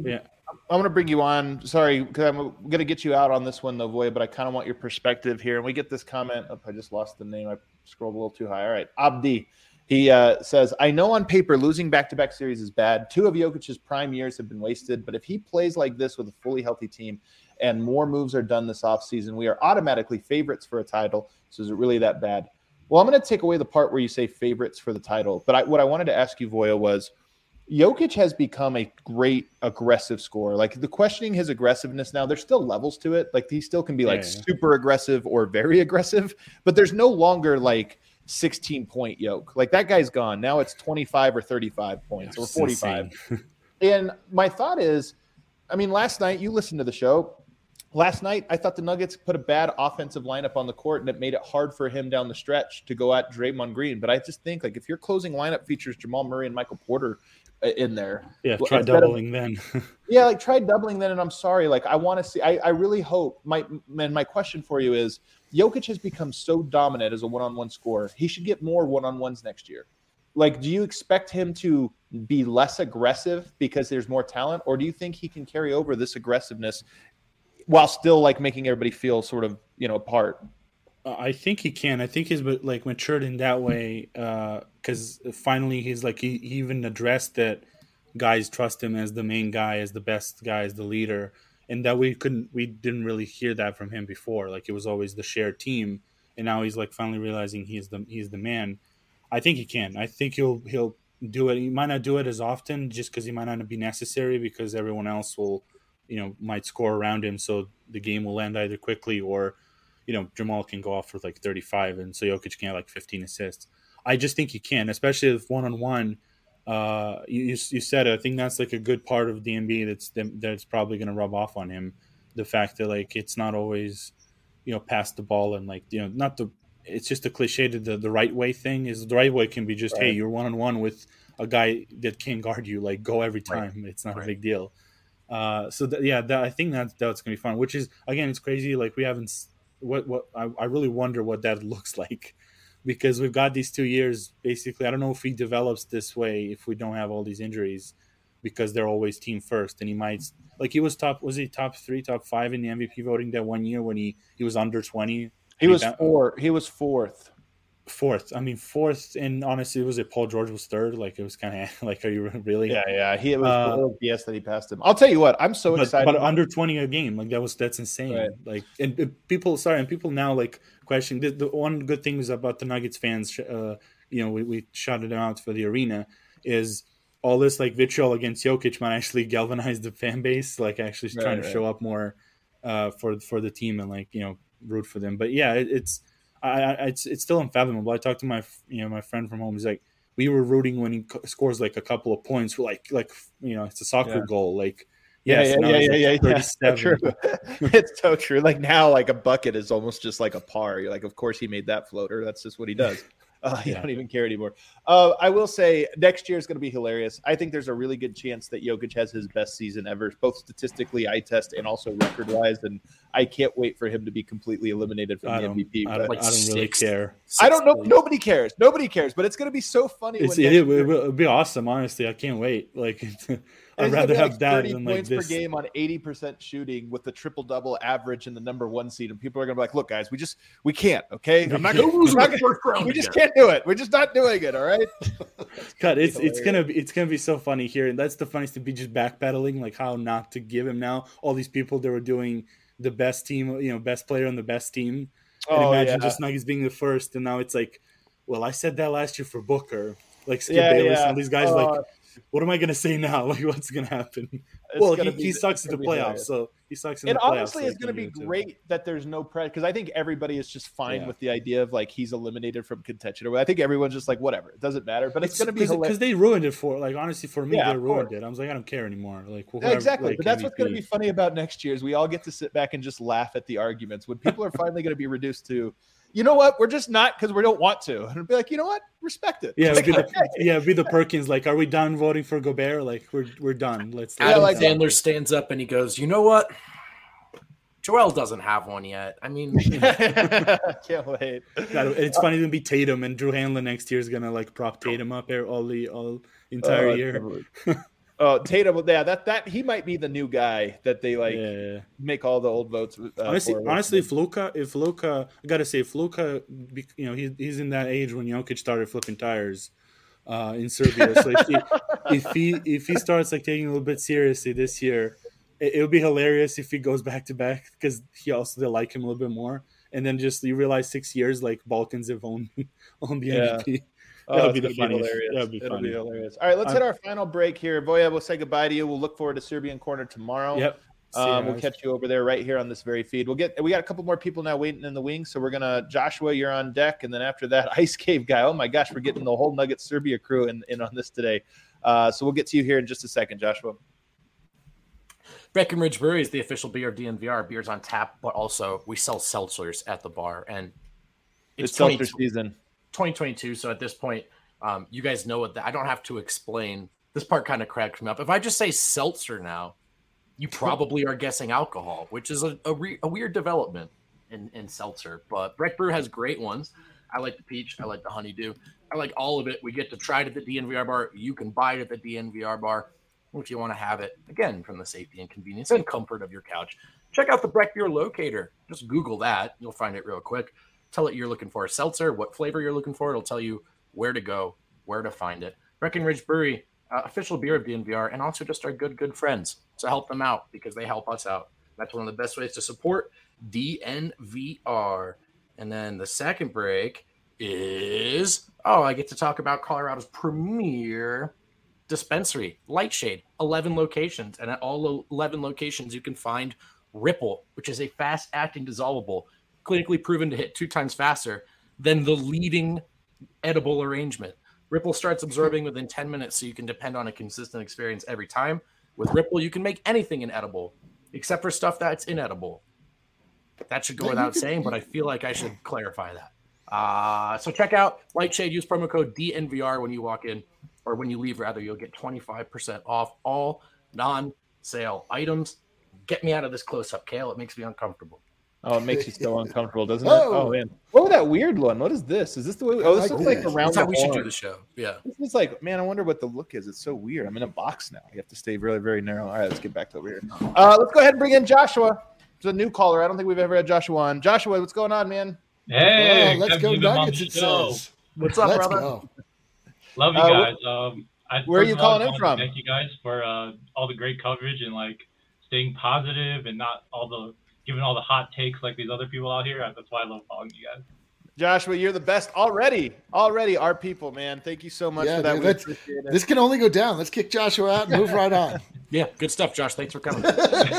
to bring you on. Sorry, because I'm going to get you out on this one, though, Voy, but I kind of want your perspective here. And we get this comment. Oh, I just lost the name. I scrolled a little too high. All right. Abdi. He says, I know on paper losing back-to-back series is bad. 2 of Jokic's prime years have been wasted, but if he plays like this with a fully healthy team and more moves are done this offseason, we are automatically favorites for a title. So is it really that bad? Well, I'm going to take away the part where you say favorites for the title. But what I wanted to ask you, Voya, was Jokic has become a great aggressive scorer. Like, the questioning his aggressiveness now, there's still levels to it. Like, he still can be super aggressive or very aggressive, but there's no longer like 16-point Jokic. Like, that guy's gone. Now it's 25 or 35 points or 45. And my thought is, I mean, last night, you listened to the show. Last night, I thought the Nuggets put a bad offensive lineup on the court, and it made it hard for him down the stretch to go at Draymond Green. But I just think, like, if your closing lineup features Jamal Murray and Michael Porter in there. Yeah, try doubling then. Try doubling then, and I'm sorry. Like, I want to see – I really hope – my question for you is, Jokic has become so dominant as a one-on-one scorer. He should get more one-on-ones next year. Like, do you expect him to be less aggressive because there's more talent, or do you think he can carry over this aggressiveness while still like making everybody feel sort of, apart? I think he can. I think he's like matured in that way because finally he's like he even addressed that guys trust him as the main guy, as the best guy, as the leader, and that we didn't really hear that from him before. Like, it was always the shared team, and now he's like finally realizing he's the man. I think he can. I think he'll do it. He might not do it as often just because he might not be necessary because everyone else will, might score around him. So the game will end either quickly or, Jamal can go off for like 35 and so Jokic can have like 15 assists. I just think he can, especially if one-on-one. You said it. I think that's like a good part of the NBA that's probably going to rub off on him. The fact that like it's not always, pass the ball and like, not the. It's just a cliche to the right way thing. Is the right way can be just, hey, you're one-on-one with a guy that can guard you, like go every time. Right. It's not a big deal. I think that's going to be fun, which is, again, it's crazy. Like we haven't, I really wonder what that looks like because we've got these 2 years, basically. I don't know if he develops this way, if we don't have all these injuries because they're always team first. And he might, like he was top 3, top 5 in the MVP voting that 1 year when he was under 20. He was fourth. I mean, fourth, and honestly, was it Paul George was third? Like, it was kind of like, are you really? Yeah. It was BS that he passed him. I'll tell you what, I'm so excited. But under 20 a game, like that's insane. Right. Like, and people now like question the one good thing is about the Nuggets fans. We shouted them out for the arena is all this like vitriol against Jokic might actually galvanize the fan base, like actually trying to show up more for the team and like root for them. But yeah, it's still unfathomable. I talked to my friend from home. He's like, we were rooting when he scores like a couple of points, like it's a soccer goal. Like, yeah. True. It's so true. Like now, like a bucket is almost just like a par. You're like, of course he made that floater. That's just what he does. You don't even care anymore. I will say next year is going to be hilarious. I think there's a really good chance that Jokic has his best season ever, both statistically, eye test, and also record-wise. And I can't wait for him to be completely eliminated from the MVP. I don't really care. I don't know. Nobody cares. But it's going to be so funny. It'll be awesome. Honestly, I can't wait. Like, I'd rather have that 30 than points like per game on 80% shooting with the triple-double average and the number 1 seed. And people are going to be like, look, guys, we can't, okay? I'm not going to lose the first round. We just can't do it. We're just not doing it, all right? God, it's gonna be so funny here. And that's the funniest to be just backpedaling, like how not to give him now. All these people that were doing the best team, best player on the best team. And imagine just Nuggets being the first. And now it's like, well, I said that last year for Booker. Like Skip Bayless and all these guys like what am I gonna say now? Like, what's gonna happen? He sucks in the playoffs, so he sucks in the playoffs. And honestly, it's gonna be great that there's no pressure, because I think everybody is just fine with the idea of like he's eliminated from contention. I think everyone's just like, whatever, it doesn't matter. But it's gonna be because they ruined it honestly for me. They ruined it. I was like, I don't care anymore. Like, whoever, exactly. Like, but that's MVP. what's gonna be funny about next year is we all get to sit back and just laugh at the arguments when people are finally gonna be reduced to, you know what? We're just not, because we don't want to. And it'll be like, you know what? Respect it. Yeah, be the Perkins. Like, are we done voting for Gobert? Like, we're done. Let's. Adam Sandler stands up and he goes, you know what? Joel doesn't have one yet. I mean, can't wait. It's funny to be Tatum, and Drew Hanlon next year is gonna like prop Tatum up there all entire year. Oh, Tatum, yeah, that he might be the new guy that they make all the old votes. Honestly, if Luka, I gotta say, if Luka, he's in that age when Jokic started flipping tires in Serbia. So if he starts like taking a little bit seriously this year, it would be hilarious if he goes back to back, because they like him a little bit more, and then just you realize 6 years like Balkans have owned the MVP. That'll be the funniest. It'll be hilarious. All right, let's hit our final break here. Voya, we'll say goodbye to you. We'll look forward to Serbian Corner tomorrow. Yep. We'll catch you over there right here on this very feed. We got a couple more people now waiting in the wings, so we're gonna Joshua, you're on deck, and then after that, Ice Cave guy. Oh my gosh, we're getting the whole Nuggets Serbia crew in on this today. So we'll get to you here in just a second, Joshua. Breckenridge Brewery is the official beer of DNVR. Beer's on tap, but also we sell seltzers at the bar, and it's seltzer season. 2022. So at this point, you guys know what I don't have to explain. This part kind of cracks me up. If I just say seltzer now, you probably are guessing alcohol, which is a weird development in seltzer. But Breck Brew has great ones. I like the peach. I like the honeydew. I like all of it. We get to try it at the DNVR bar. You can buy it at the DNVR bar if you want to have it, again, from the safety and convenience and comfort of your couch. Check out the Breck Beer Locator. Just Google that. You'll find it real quick. Tell it you're looking for a seltzer, what flavor you're looking for. It'll tell you where to go, where to find it. Breckenridge Brewery, official beer of DNVR, and also just our good friends. So help them out because they help us out. That's one of the best ways to support DNVR. And then the second break is, I get to talk about Colorado's premier dispensary, Lightshade, 11 locations. And at all 11 locations, you can find Ripple, which is a fast-acting dissolvable, clinically proven to hit 2 times faster than the leading edible arrangement. Ripple starts absorbing within 10 minutes, so you can depend on a consistent experience every time. With Ripple, you can make anything inedible, except for stuff that's inedible. That should go without saying, but I feel like I should clarify that. So check out Lightshade. Use promo code DNVR when you walk in, or when you leave, rather. You'll get 25% off all non-sale items. Get me out of this close-up, Kale. It makes me uncomfortable. Oh, it makes you so uncomfortable, doesn't it? Oh, man. What was that weird one? What is this? Is this the way? This looks like around. That's how we should do the show. Yeah. It's like, man, I wonder what the look is. It's so weird. I'm in a box now. You have to stay really, very narrow. All right, let's get back to over here. Let's go ahead and bring in Joshua. It's a new caller. I don't think we've ever had Joshua on. Joshua, what's going on, man? Hey, let's go Nuggets, it says. What's up, brother? Go. Love you guys. Where are you calling in from? Thank you guys for all the great coverage and like staying positive and not giving all the hot takes like these other people out here. That's why I love following you guys. Joshua, you're the best already. Our people, man. Thank you so much for that. Dude, this can only go down. Let's kick Joshua out and move right on. Yeah, good stuff, Josh. Thanks for coming.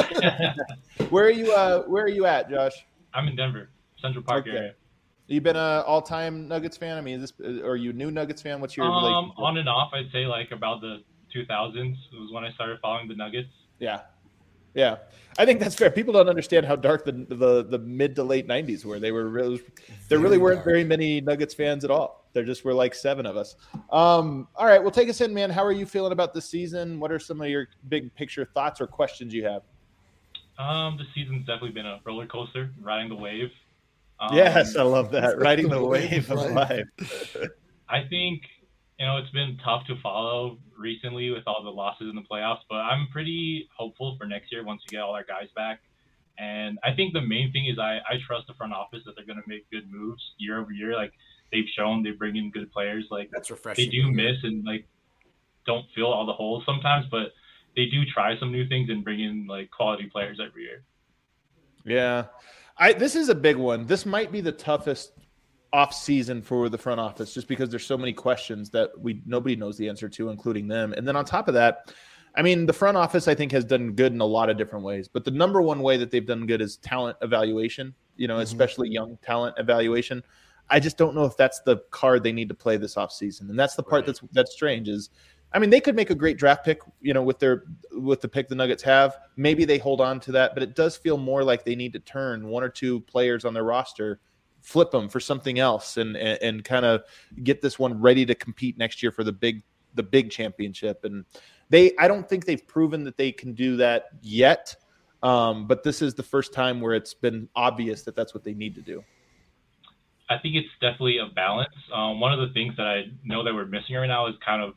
Where are you at, Josh? I'm in Denver, Central Park area. You've been an all-time Nuggets fan? I mean, are you a new Nuggets fan? What's your relationship? On and off, I'd say like about the 2000s was when I started following the Nuggets. Yeah. I think that's fair. People don't understand how dark the mid to late 90s were. There really weren't very many Nuggets fans at all. There just were like 7 of us. All right, well, take us in, man. How are you feeling about this season? What are some of your big picture thoughts or questions you have? The season's definitely been a roller coaster, riding the wave. Yes, I love that. Riding the wave of life. I think, it's been tough to follow recently with all the losses in the playoffs, but I'm pretty hopeful for next year once we get all our guys back. And I think the main thing is I trust the front office that they're going to make good moves year over year. Like they've shown, they bring in good players. Like that's refreshing. They do miss and like don't fill all the holes sometimes, but they do try some new things and bring in like quality players every year. Yeah. This is a big one. This might be the toughest off season for the front office, just because there's so many questions that nobody knows the answer to, including them. And then on top of that, I mean, the front office, I think, has done good in a lot of different ways, but the number one way that they've done good is talent evaluation, especially young talent evaluation. I just don't know if that's the card they need to play this offseason. And that's the part that's strange is, I mean, they could make a great draft pick, with the pick the Nuggets have. Maybe they hold on to that, but it does feel more like they need to turn one or two players on their roster, flip them for something else, and kind of get this one ready to compete next year for the big championship. And I don't think they've proven that they can do that yet. But this is the first time where it's been obvious that that's what they need to do. I think it's definitely a balance. One of the things that I know that we're missing right now is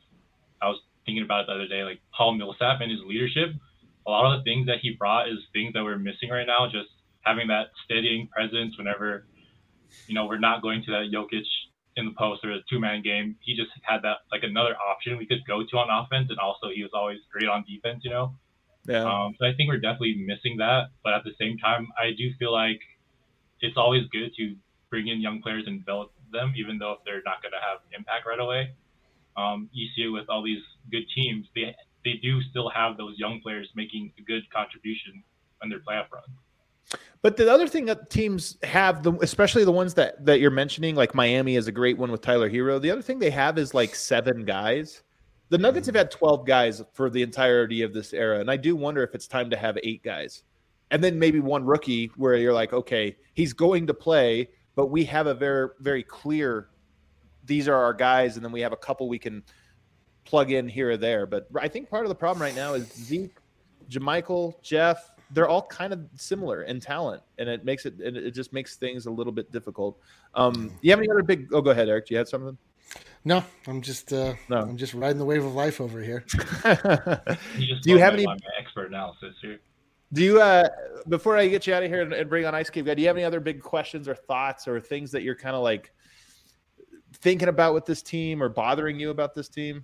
I was thinking about it the other day, like Paul Millsap and his leadership. A lot of the things that he brought is things that we're missing right now. Just having that steadying presence whenever, we're not going to that Jokic in the post or a two-man game. He just had that, like, another option we could go to on offense. And also he was always great on defense, Yeah. So I think we're definitely missing that. But at the same time, I do feel like it's always good to bring in young players and develop them, even though if they're not going to have impact right away. You see it with all these good teams. They do still have those young players making a good contribution on their playoff run. But the other thing that teams have, especially the ones that you're mentioning, like Miami is a great one with Tyler Hero. The other thing they have is like 7 guys. The Nuggets have had 12 guys for the entirety of this era, and I do wonder if it's time to have 8 guys. And then maybe one rookie where you're like, okay, he's going to play, but we have a very, very clear, these are our guys, and then we have a couple we can plug in here or there. But I think part of the problem right now is Zeke, JaMychal, Jeff, they're all kind of similar in talent, and it just makes things a little bit difficult. You have any other big? Oh, go ahead, Eric. Do you have something? No, I'm just riding the wave of life over here. Do you have any expert analysis here? Do you before I get you out of here and bring on Ice Cave Guy, do you have any other big questions or thoughts or things that you're kind of like thinking about with this team or bothering you about this team?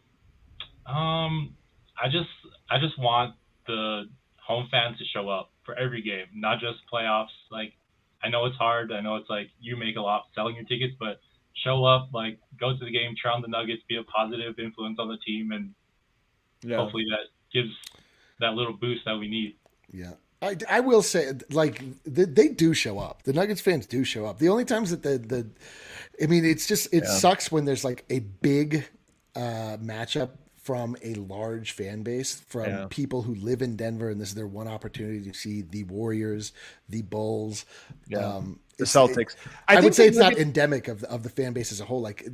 I just want the home fans to show up for every game, not just playoffs. Like, I know it's hard. I know it's like you make a lot selling your tickets, but show up, like, go to the game, cheer on the Nuggets, be a positive influence on the team, and hopefully that gives that little boost that we need. Yeah. I will say, like, they do show up. The Nuggets fans do show up. The only times that it sucks when there's like a big matchup from a large fan base, from people who live in Denver, and this is their one opportunity to see the Warriors, the Bulls, the Celtics. I would say it's not endemic of the fan base as a whole. Like,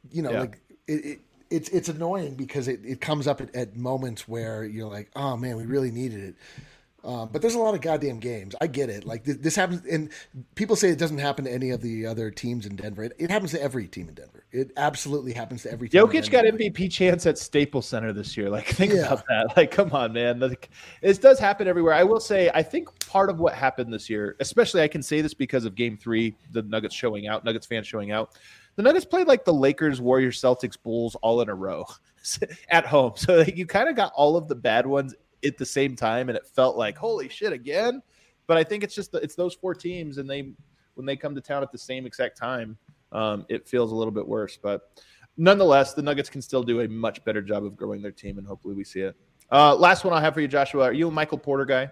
it's annoying because it comes up at moments where you're like, oh man, we really needed it. But there's a lot of goddamn games. I get it. Like, this happens, and people say it doesn't happen to any of the other teams in Denver. It happens to every team in Denver. It absolutely happens to every team. Jokic got MVP chance at Staples Center this year. Like, think about that. Like, come on, man. Like, it does happen everywhere. I will say, I think part of what happened this year, especially I can say this because of Game 3, the Nuggets fans showing out. The Nuggets played like the Lakers, Warriors, Celtics, Bulls all in a row at home. So like, you kind of got all of the bad ones at the same time, and it felt like, holy shit, again. But I think it's those 4 teams, and when they come to town at the same exact time, it feels a little bit worse. But nonetheless, the Nuggets can still do a much better job of growing their team, and hopefully we see it. Last one I'll have for you, Joshua. Are you a Michael Porter guy?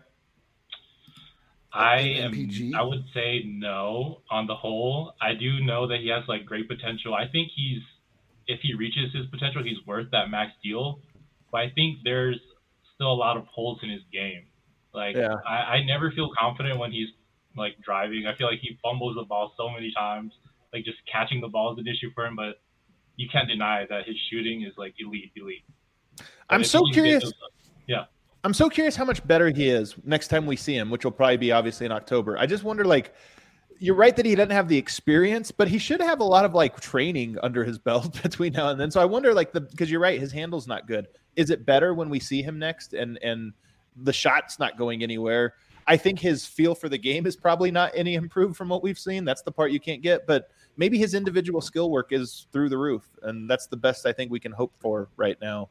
I would say no on the whole. I do know that he has like great potential. I think if he reaches his potential, he's worth that max deal. But I think there's still a lot of holes in his game. Like, I never feel confident when he's like driving. I feel like he fumbles the ball so many times. Like, just catching the ball is an issue for him, but you can't deny that his shooting is like elite. I'm so curious. I'm so curious how much better he is next time we see him, which will probably be obviously in October. I just wonder, like, you're right that he doesn't have the experience, but he should have a lot of like training under his belt between now and then. So I wonder, like, because you're right, his handle's not good. Is it better when we see him next and the shot's not going anywhere? I think his feel for the game is probably not any improved from what we've seen. That's the part you can't get, but maybe his individual skill work is through the roof, and that's the best I think we can hope for right now.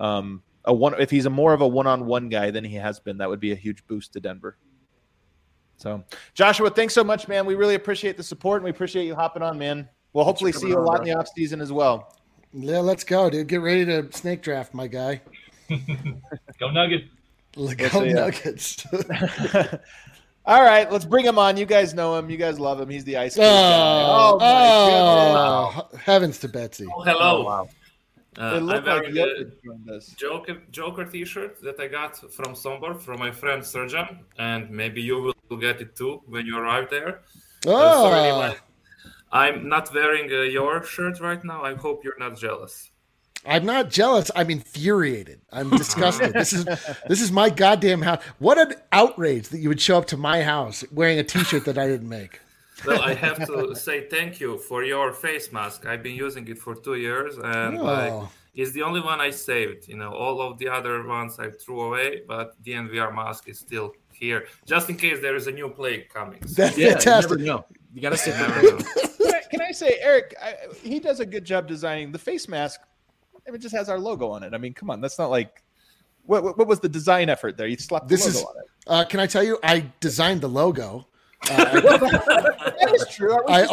If he's more of a one-on-one guy than he has been, that would be a huge boost to Denver. So, Joshua, thanks so much, man. We really appreciate the support, and we appreciate you hopping on, man. We'll hopefully see you a lot in the off season as well. Yeah, let's go, dude. Get ready to snake draft, my guy. Go Nuggets. Go Nuggets. All right, let's bring him on. You guys know him. You guys love him. He's the ice cream guy. Oh, my goodness. Heavens to Betsy. Oh, hello. Oh, wow. I'm wearing a Joker t-shirt that I got from Sombor from my friend Serjan, and maybe you will get it too when you arrive there. Sorry, I'm not wearing your shirt right now. I hope you're not jealous. I'm not jealous. I'm infuriated. I'm disgusted. This is my goddamn house. What an outrage that you would show up to my house wearing a t-shirt that I didn't make. Well, I have to say thank you for your face mask. I've been using it for 2 years, and it's the only one I saved. All of the other ones I threw away, but the NVR mask is still here, just in case there is a new plague coming. That's fantastic. You got to sit there. Can I say, Eric, he does a good job designing the face mask. It just has our logo on it. I mean, come on, that's not like what was the design effort there? You slapped the logo on it. Can I tell you? I designed the logo. That is true. I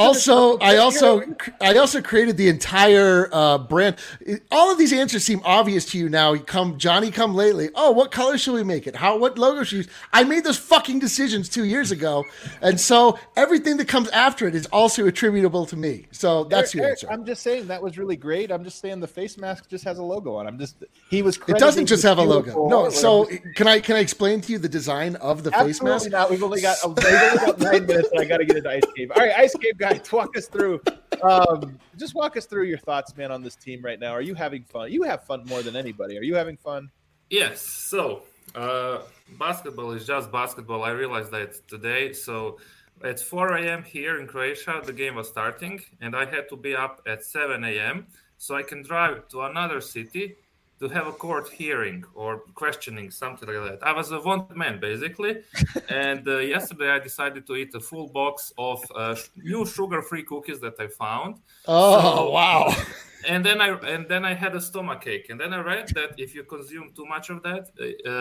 also created the entire brand. All of these answers seem obvious to you now. Come lately. Oh, what color should we make it? What logo should we use? I made those fucking decisions 2 years ago, and so everything that comes after it is also attributable to me. So that's your answer. I'm just saying that was really great. I'm just saying the face mask just has a logo on. It doesn't just have a logo. No. So can I explain to you the design of the face mask? Absolutely not. We've only got 9 minutes, and I got to get into Ice Cave. All right, Ice Cave guy, walk us through. Just walk us through your thoughts, man, on this team right now. Are you having fun? You have fun more than anybody. Are you having fun? Yes. So, basketball is just basketball. I realized that today. So, at 4 a.m. here in Croatia, the game was starting, and I had to be up at 7 a.m. so I can drive to another city to have a court hearing or questioning, something like that. I was a wanted man, basically. And yesterday I decided to eat a full box of new sugar-free cookies that I found. Wow. And then I had a stomachache. And then I read that if you consume too much of that,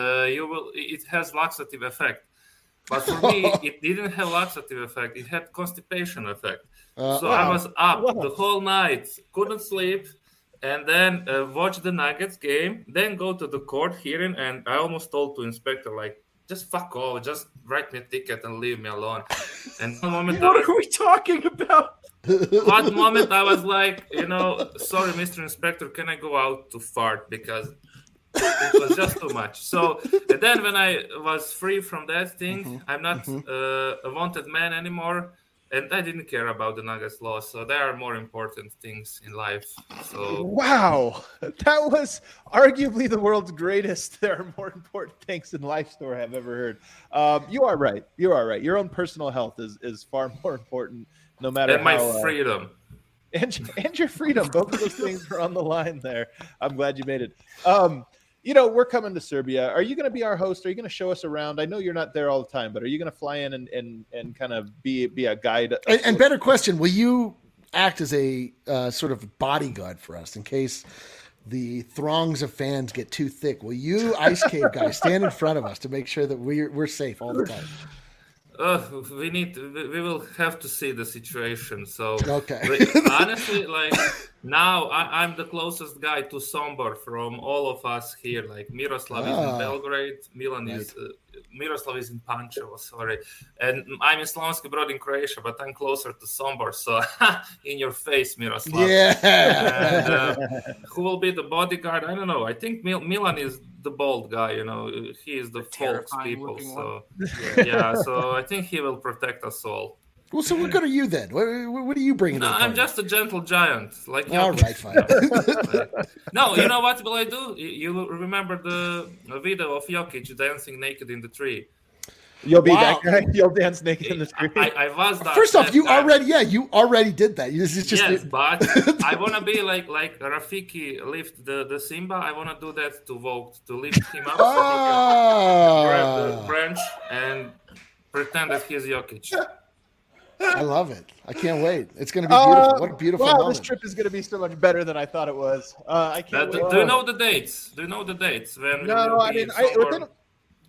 it has laxative effect. But for me, it didn't have laxative effect. It had constipation effect. I was up the whole night, couldn't sleep. And then watch the Nuggets game, then go to the court hearing, and I almost told to inspector, like, just fuck off, just write me a ticket and leave me alone. And one moment what are we talking about? One moment I was like, sorry, Mr. Inspector, can I go out to fart? Because it was just too much. So and then when I was free from that thing, I'm not a wanted man anymore. And I didn't care about the Nuggets loss, so there are more important things in life. So wow, that was arguably the world's greatest. There are more important things in life story I've ever heard. You are right. Your own personal health is far more important, no matter and my freedom. And your freedom. Both of those things are on the line there. I'm glad you made it. We're coming to Serbia. Are you going to be our host? Are you going to show us around? I know you're not there all the time, but are you going to fly in and kind of be a guide? And better question, will you act as a sort of bodyguard for us in case the throngs of fans get too thick? Will you, Ice Cave guy, stand in front of us to make sure that we're safe all the time? We will have to see the situation. So okay. Honestly, like now I'm the closest guy to Sombor from all of us here. Like Miroslav is in Belgrade, Miroslav is in Pančevo, sorry. And I'm in Slavonski Brod in Croatia, but I'm closer to Sombor. So in your face, Miroslav. Yeah. And, who will be the bodyguard? I don't know. I think Milan is the bald guy, he is the folks people. So yeah, so I think he will protect us all. Well, so what good are you then? What are you bringing? No, I'm just a gentle giant. Like all right, fine. No, you know what will I do? You remember the video of Jokic dancing naked in the tree? You'll be that guy. You'll dance naked in the tree. I was that. First off, you already did that. This is just yes, but I want to be like Rafiki lift the Simba. I want to do that to Vogt, to lift him up so he can grab the branch and pretend that he's Jokic. I love it. I can't wait. It's going to be beautiful. What a beautiful moment. This trip is going to be so much better than I thought it was. I can't wait. Do you know the dates? When no, I didn't.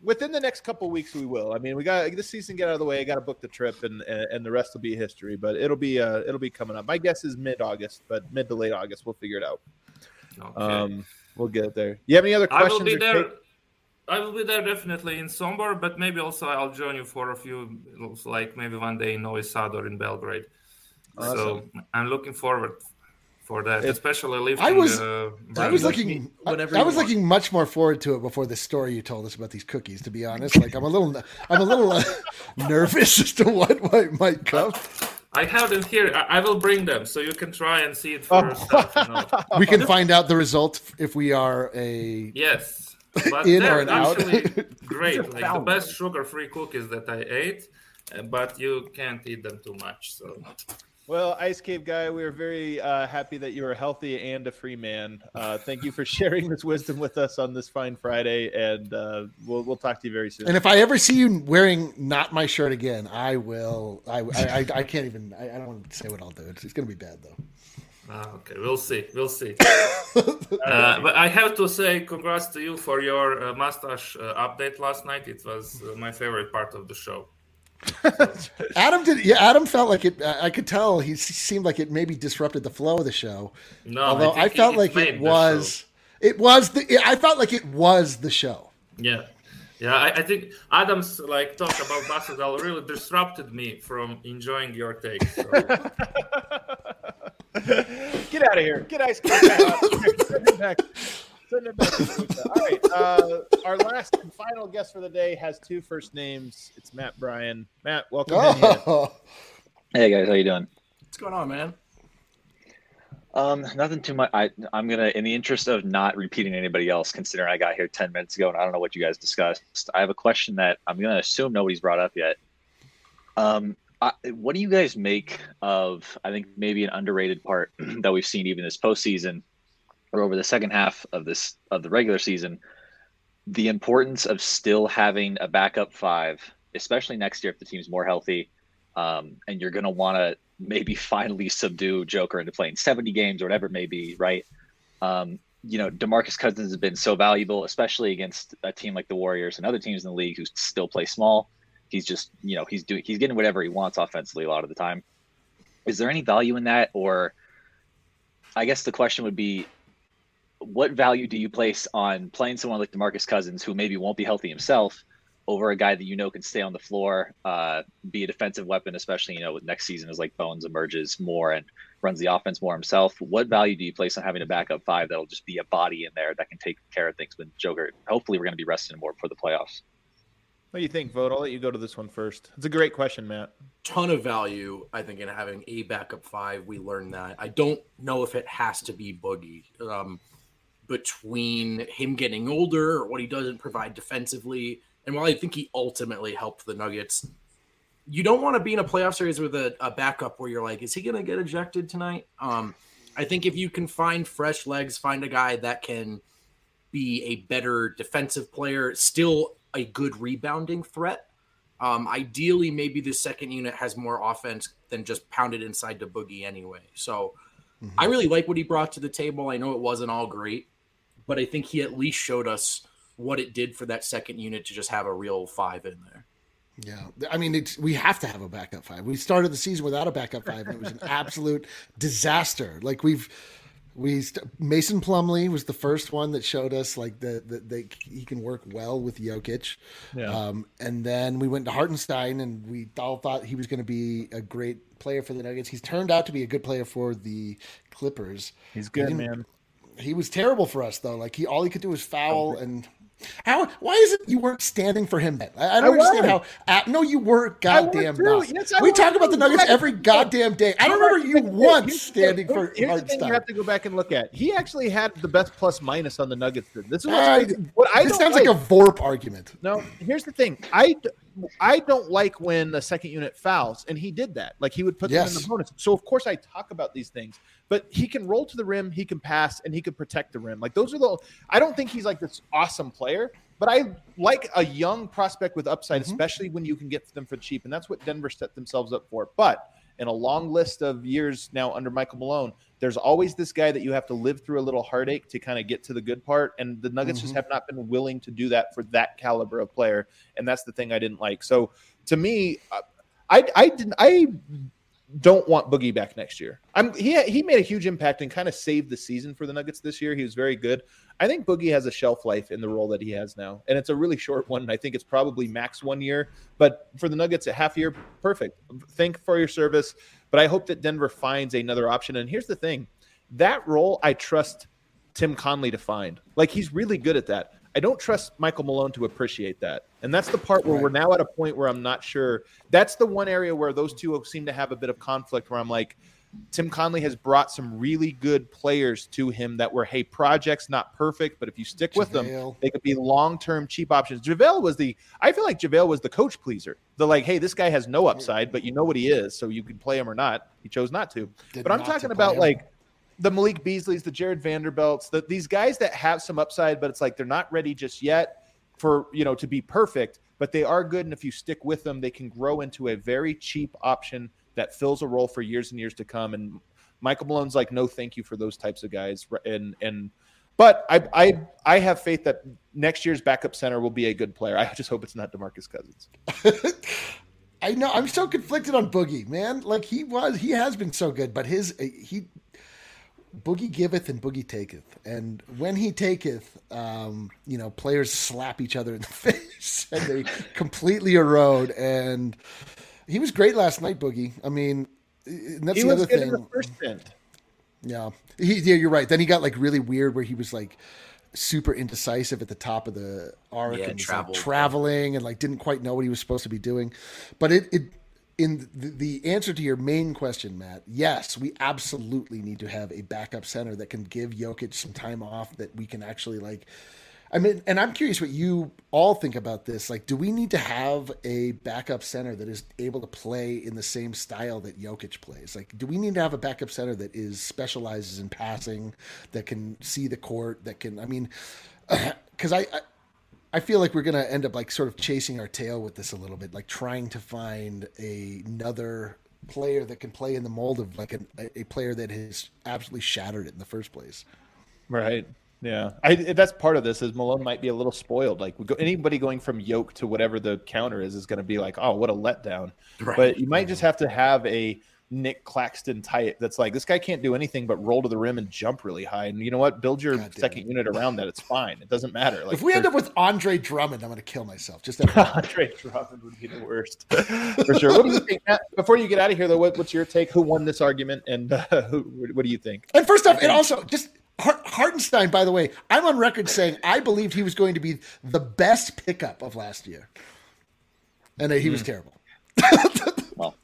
within the next couple of weeks we will. I mean, we got this season get out of the way. I got to book the trip, and the rest will be history. But it'll be coming up. My guess is mid-August, but mid to late August, we'll figure it out. Okay. We'll get it there. You have any other questions? I will be there definitely in Sombor, but maybe also I'll join you for a few, like maybe one day in Novi Sad or in Belgrade. Awesome. So I'm looking forward for that, especially lifting. I was looking much more forward to it before the story you told us about these cookies. To be honest, like I'm a little nervous as to what might come. I have them here. I will bring them so you can try and see it for yourself. We can find out the result if we are a yes. But in they're or an out. Great, like the best sugar-free cookies that I ate, but you can't eat them too much. So, well, Ice Cave Guy, we are very happy that you are healthy and a free man. Thank you for sharing this wisdom with us on this fine Friday, and we'll talk to you very soon. And if I ever see you wearing not my shirt again, I will. I can't even. I don't want to say what I'll do. It's going to be bad though. Okay, we'll see. But I have to say, congrats to you for your mustache update last night. It was my favorite part of the show. Adam did. Yeah, Adam felt like it. I could tell he seemed like it maybe disrupted the flow of the show. No, although I felt like it was. It was the. I felt like it was the show. Yeah. I think Adam's talk about basketball really disrupted me from enjoying your take. So. Get out of here. Get Ice Cream Send it back. All right. Our last and final guest for the day has two first names. It's Matt Bryan. Matt, welcome in. Hey, guys. How you doing? What's going on, man? Nothing too much. I'm going to, in the interest of not repeating anybody else, considering I got here 10 minutes ago and I don't know what you guys discussed, I have a question that I'm going to assume nobody's brought up yet. What do you guys make of, I think, maybe an underrated part that we've seen even this postseason or over the second half of the regular season, the importance of still having a backup five, especially next year if the team's more healthy, and you're going to want to maybe finally subdue Joker into playing 70 games or whatever it may be, right? DeMarcus Cousins has been so valuable, especially against a team like the Warriors and other teams in the league who still play small. He's just, he's getting whatever he wants offensively a lot of the time. Is there any value in that? Or I guess the question would be, what value do you place on playing someone like DeMarcus Cousins, who maybe won't be healthy himself, over a guy that can stay on the floor, be a defensive weapon, especially, next season as Bones emerges more and runs the offense more himself? What value do you place on having a backup five that'll just be a body in there that can take care of things when Joker, hopefully we're going to be resting more for the playoffs? What do you think, Vogt? I'll let you go to this one first. It's a great question, Matt. Ton of value, I think, in having a backup five. We learned that. I don't know if it has to be Boogie. Between him getting older or what he doesn't provide defensively, and while I think he ultimately helped the Nuggets, you don't want to be in a playoff series with a backup where you're like, is he going to get ejected tonight? I think if you can find fresh legs, find a guy that can be a better defensive player, still a good rebounding threat. Ideally, maybe the second unit has more offense than just pounded inside to Boogie anyway. So I really like what he brought to the table. I know it wasn't all great, but I think he at least showed us what it did for that second unit to just have a real five in there. Yeah, I mean, we have to have a backup five. We started the season without a backup five, and it was an absolute disaster. Mason Plumlee was the first one that showed us he can work well with Jokic. Yeah. And then we went to Hartenstein, and we all thought he was going to be a great player for the Nuggets. He's turned out to be a good player for the Clippers. He's good, man. He was terrible for us though. All he could do was foul and. Why is it you weren't standing for him then? I don't understand how. No, you weren't. Goddamn not. Yes, we talk about the Nuggets every goddamn day. I don't remember you once standing for Here's the thing you have to go back and look at. He actually had the best plus minus on the Nuggets. This is this sounds like a VORP argument. No, here's the thing. I don't like when the second unit fouls, and he did that. He would put them in the bonus. So of course I talk about these things. But he can roll to the rim, he can pass, and he can protect the rim. Those are I don't think he's this awesome player, but I like a young prospect with upside, especially when you can get them for cheap. And that's what Denver set themselves up for. But in a long list of years now under Michael Malone, there's always this guy that you have to live through a little heartache to kind of get to the good part. And the Nuggets just have not been willing to do that for that caliber of player. And that's the thing I didn't like. So to me, I don't want Boogie back next year. He made a huge impact and kind of saved the season for the Nuggets this year. He was very good. I think Boogie has a shelf life in the role that he has now, and it's a really short one. I think it's probably max 1 year, but for the Nuggets, a half year, perfect. Thank for your service, but I hope that Denver finds another option. And here's the thing, that role I trust Tim Conley to find. Like, he's really good at that. I don't trust Michael Malone to appreciate that. And that's the part where we're now at a point where I'm not sure. That's the one area where those two seem to have a bit of conflict, where I'm like, Tim Conley has brought some really good players to him that were, hey, projects not perfect, but if you stick with them, they could be long-term cheap options. I feel like JaVale was the coach pleaser. The like, hey, this guy has no upside, but you know what he is, so you can play him or not. He chose not to. But I'm talking about like the Malik Beasleys, the Jared Vanderbilts, these guys that have some upside, but it's like they're not ready just yet for, to be perfect, but they are good. And if you stick with them, they can grow into a very cheap option that fills a role for years and years to come. And Michael Malone's like, no, thank you for those types of guys. But I have faith that next year's backup center will be a good player. I just hope it's not DeMarcus Cousins. I know. I'm so conflicted on Boogie, man. Like he has been so good, but Boogie giveth and Boogie taketh. And when he taketh, players slap each other in the face and they completely erode. And he was great last night, Boogie. I mean, that's the other thing. He was good in the first stint. Yeah. You're right. Then he got like really weird where he was like super indecisive at the top of the arc and traveling and like didn't quite know what he was supposed to be doing. But in the answer to your main question, Matt, yes, we absolutely need to have a backup center that can give Jokic some time off, that we can actually and I'm curious what you all think about this. Like, do we need to have a backup center that is able to play in the same style that Jokic plays? Like, do we need to have a backup center that specializes in passing, that can see the court, that can, because I feel like we're going to end up like sort of chasing our tail with this a little bit, like trying to find another player that can play in the mold of like a player that has absolutely shattered it in the first place. Right. Yeah. That's part of this, is Malone might be a little spoiled. Like anybody going from Yoke to whatever the counter is going to be like, oh, what a letdown. Right. But you might just have to have a Nick Claxton type that's like, this guy can't do anything but roll to the rim and jump really high. And you know what? Build your second unit around that. It's fine. It doesn't matter. Like, if we end up with Andre Drummond, I'm going to kill myself. Just Andre Drummond would be the worst. For sure. What do you think, Matt? Before you get out of here, though, what's your take? Who won this argument? And what do you think? And first off, and also just Hartenstein, by the way, I'm on record saying I believed he was going to be the best pickup of last year. And he was terrible. Well,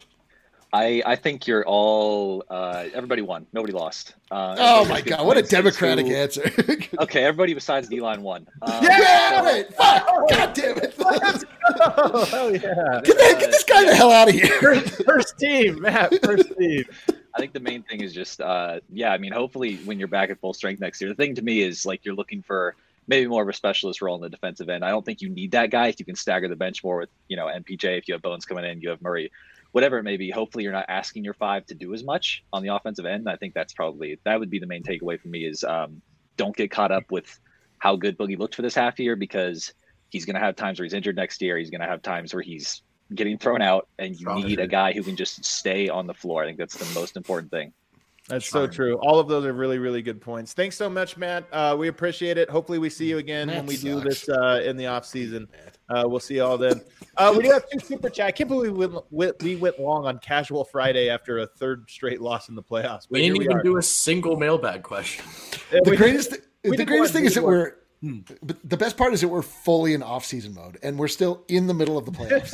I think you're all everybody won. Nobody lost. Oh my God, what a democratic answer. Okay, everybody besides D-line won. Wait, fuck! God damn it! Let's go! Hell yeah! Get this guy the hell out of here! First team, Matt. First team. I think the main thing is just, hopefully when you're back at full strength next year, the thing to me is like you're looking for maybe more of a specialist role in the defensive end. I don't think you need that guy if you can stagger the bench more with, MPJ, if you have Bones coming in, you have Murray, whatever it may be. Hopefully you're not asking your five to do as much on the offensive end. I think that would be the main takeaway for me is don't get caught up with how good Boogie looked for this half year, because he's going to have times where he's injured next year. He's going to have times where he's getting thrown out, and you need a guy who can just stay on the floor. I think that's the most important thing. That's so true. All of those are really, really good points. Thanks so much, Matt. We appreciate it. Hopefully we see you again when we do this in the off season. We'll see you all then. We do have 2 super chat. I can't believe we went long on Casual Friday after a third straight loss in the playoffs. We didn't even do a single mailbag question. The greatest thing is that but the best part is that we're fully in off-season mode, and we're still in the middle of the playoffs.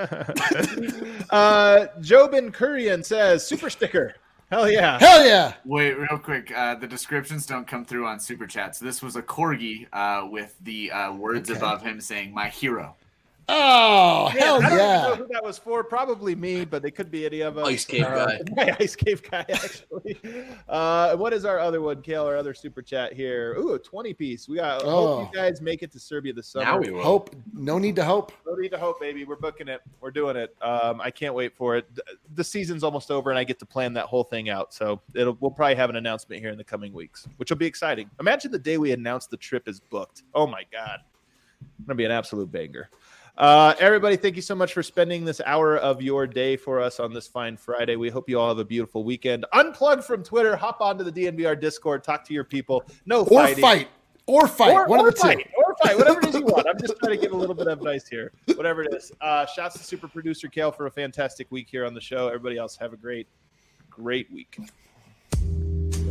Jobin Kurian says, super sticker. Hell yeah. Hell yeah. Wait, real quick. The descriptions don't come through on Super Chat. So this was a corgi with the words above him saying, my hero. Oh, hell I don't yeah. even know who that was for. Probably me, but they could be any of us. Ice Cave guy. My Ice Cave guy, actually. What is our other one, Kale? Our other super chat here. Ooh, a 20-piece. We got. Hope you guys make it to Serbia this summer. Now we will. Hope. No need to hope. No need to hope, baby. We're booking it. We're doing it. I can't wait for it. The season's almost over, and I get to plan that whole thing out. So we'll probably have an announcement here in the coming weeks, which will be exciting. Imagine the day we announce the trip is booked. Oh my God, it's gonna be an absolute banger. Everybody, thank you so much for spending this hour of your day for us on this fine Friday. We hope you all have a beautiful weekend. Unplug from Twitter, hop onto the DNVR Discord, talk to your people. No fighting. Or fight. One of the two. Or fight. Whatever it is you want. I'm just trying to give a little bit of advice here. Whatever it is. Shouts to super producer Kale for a fantastic week here on the show. Everybody else have a great week.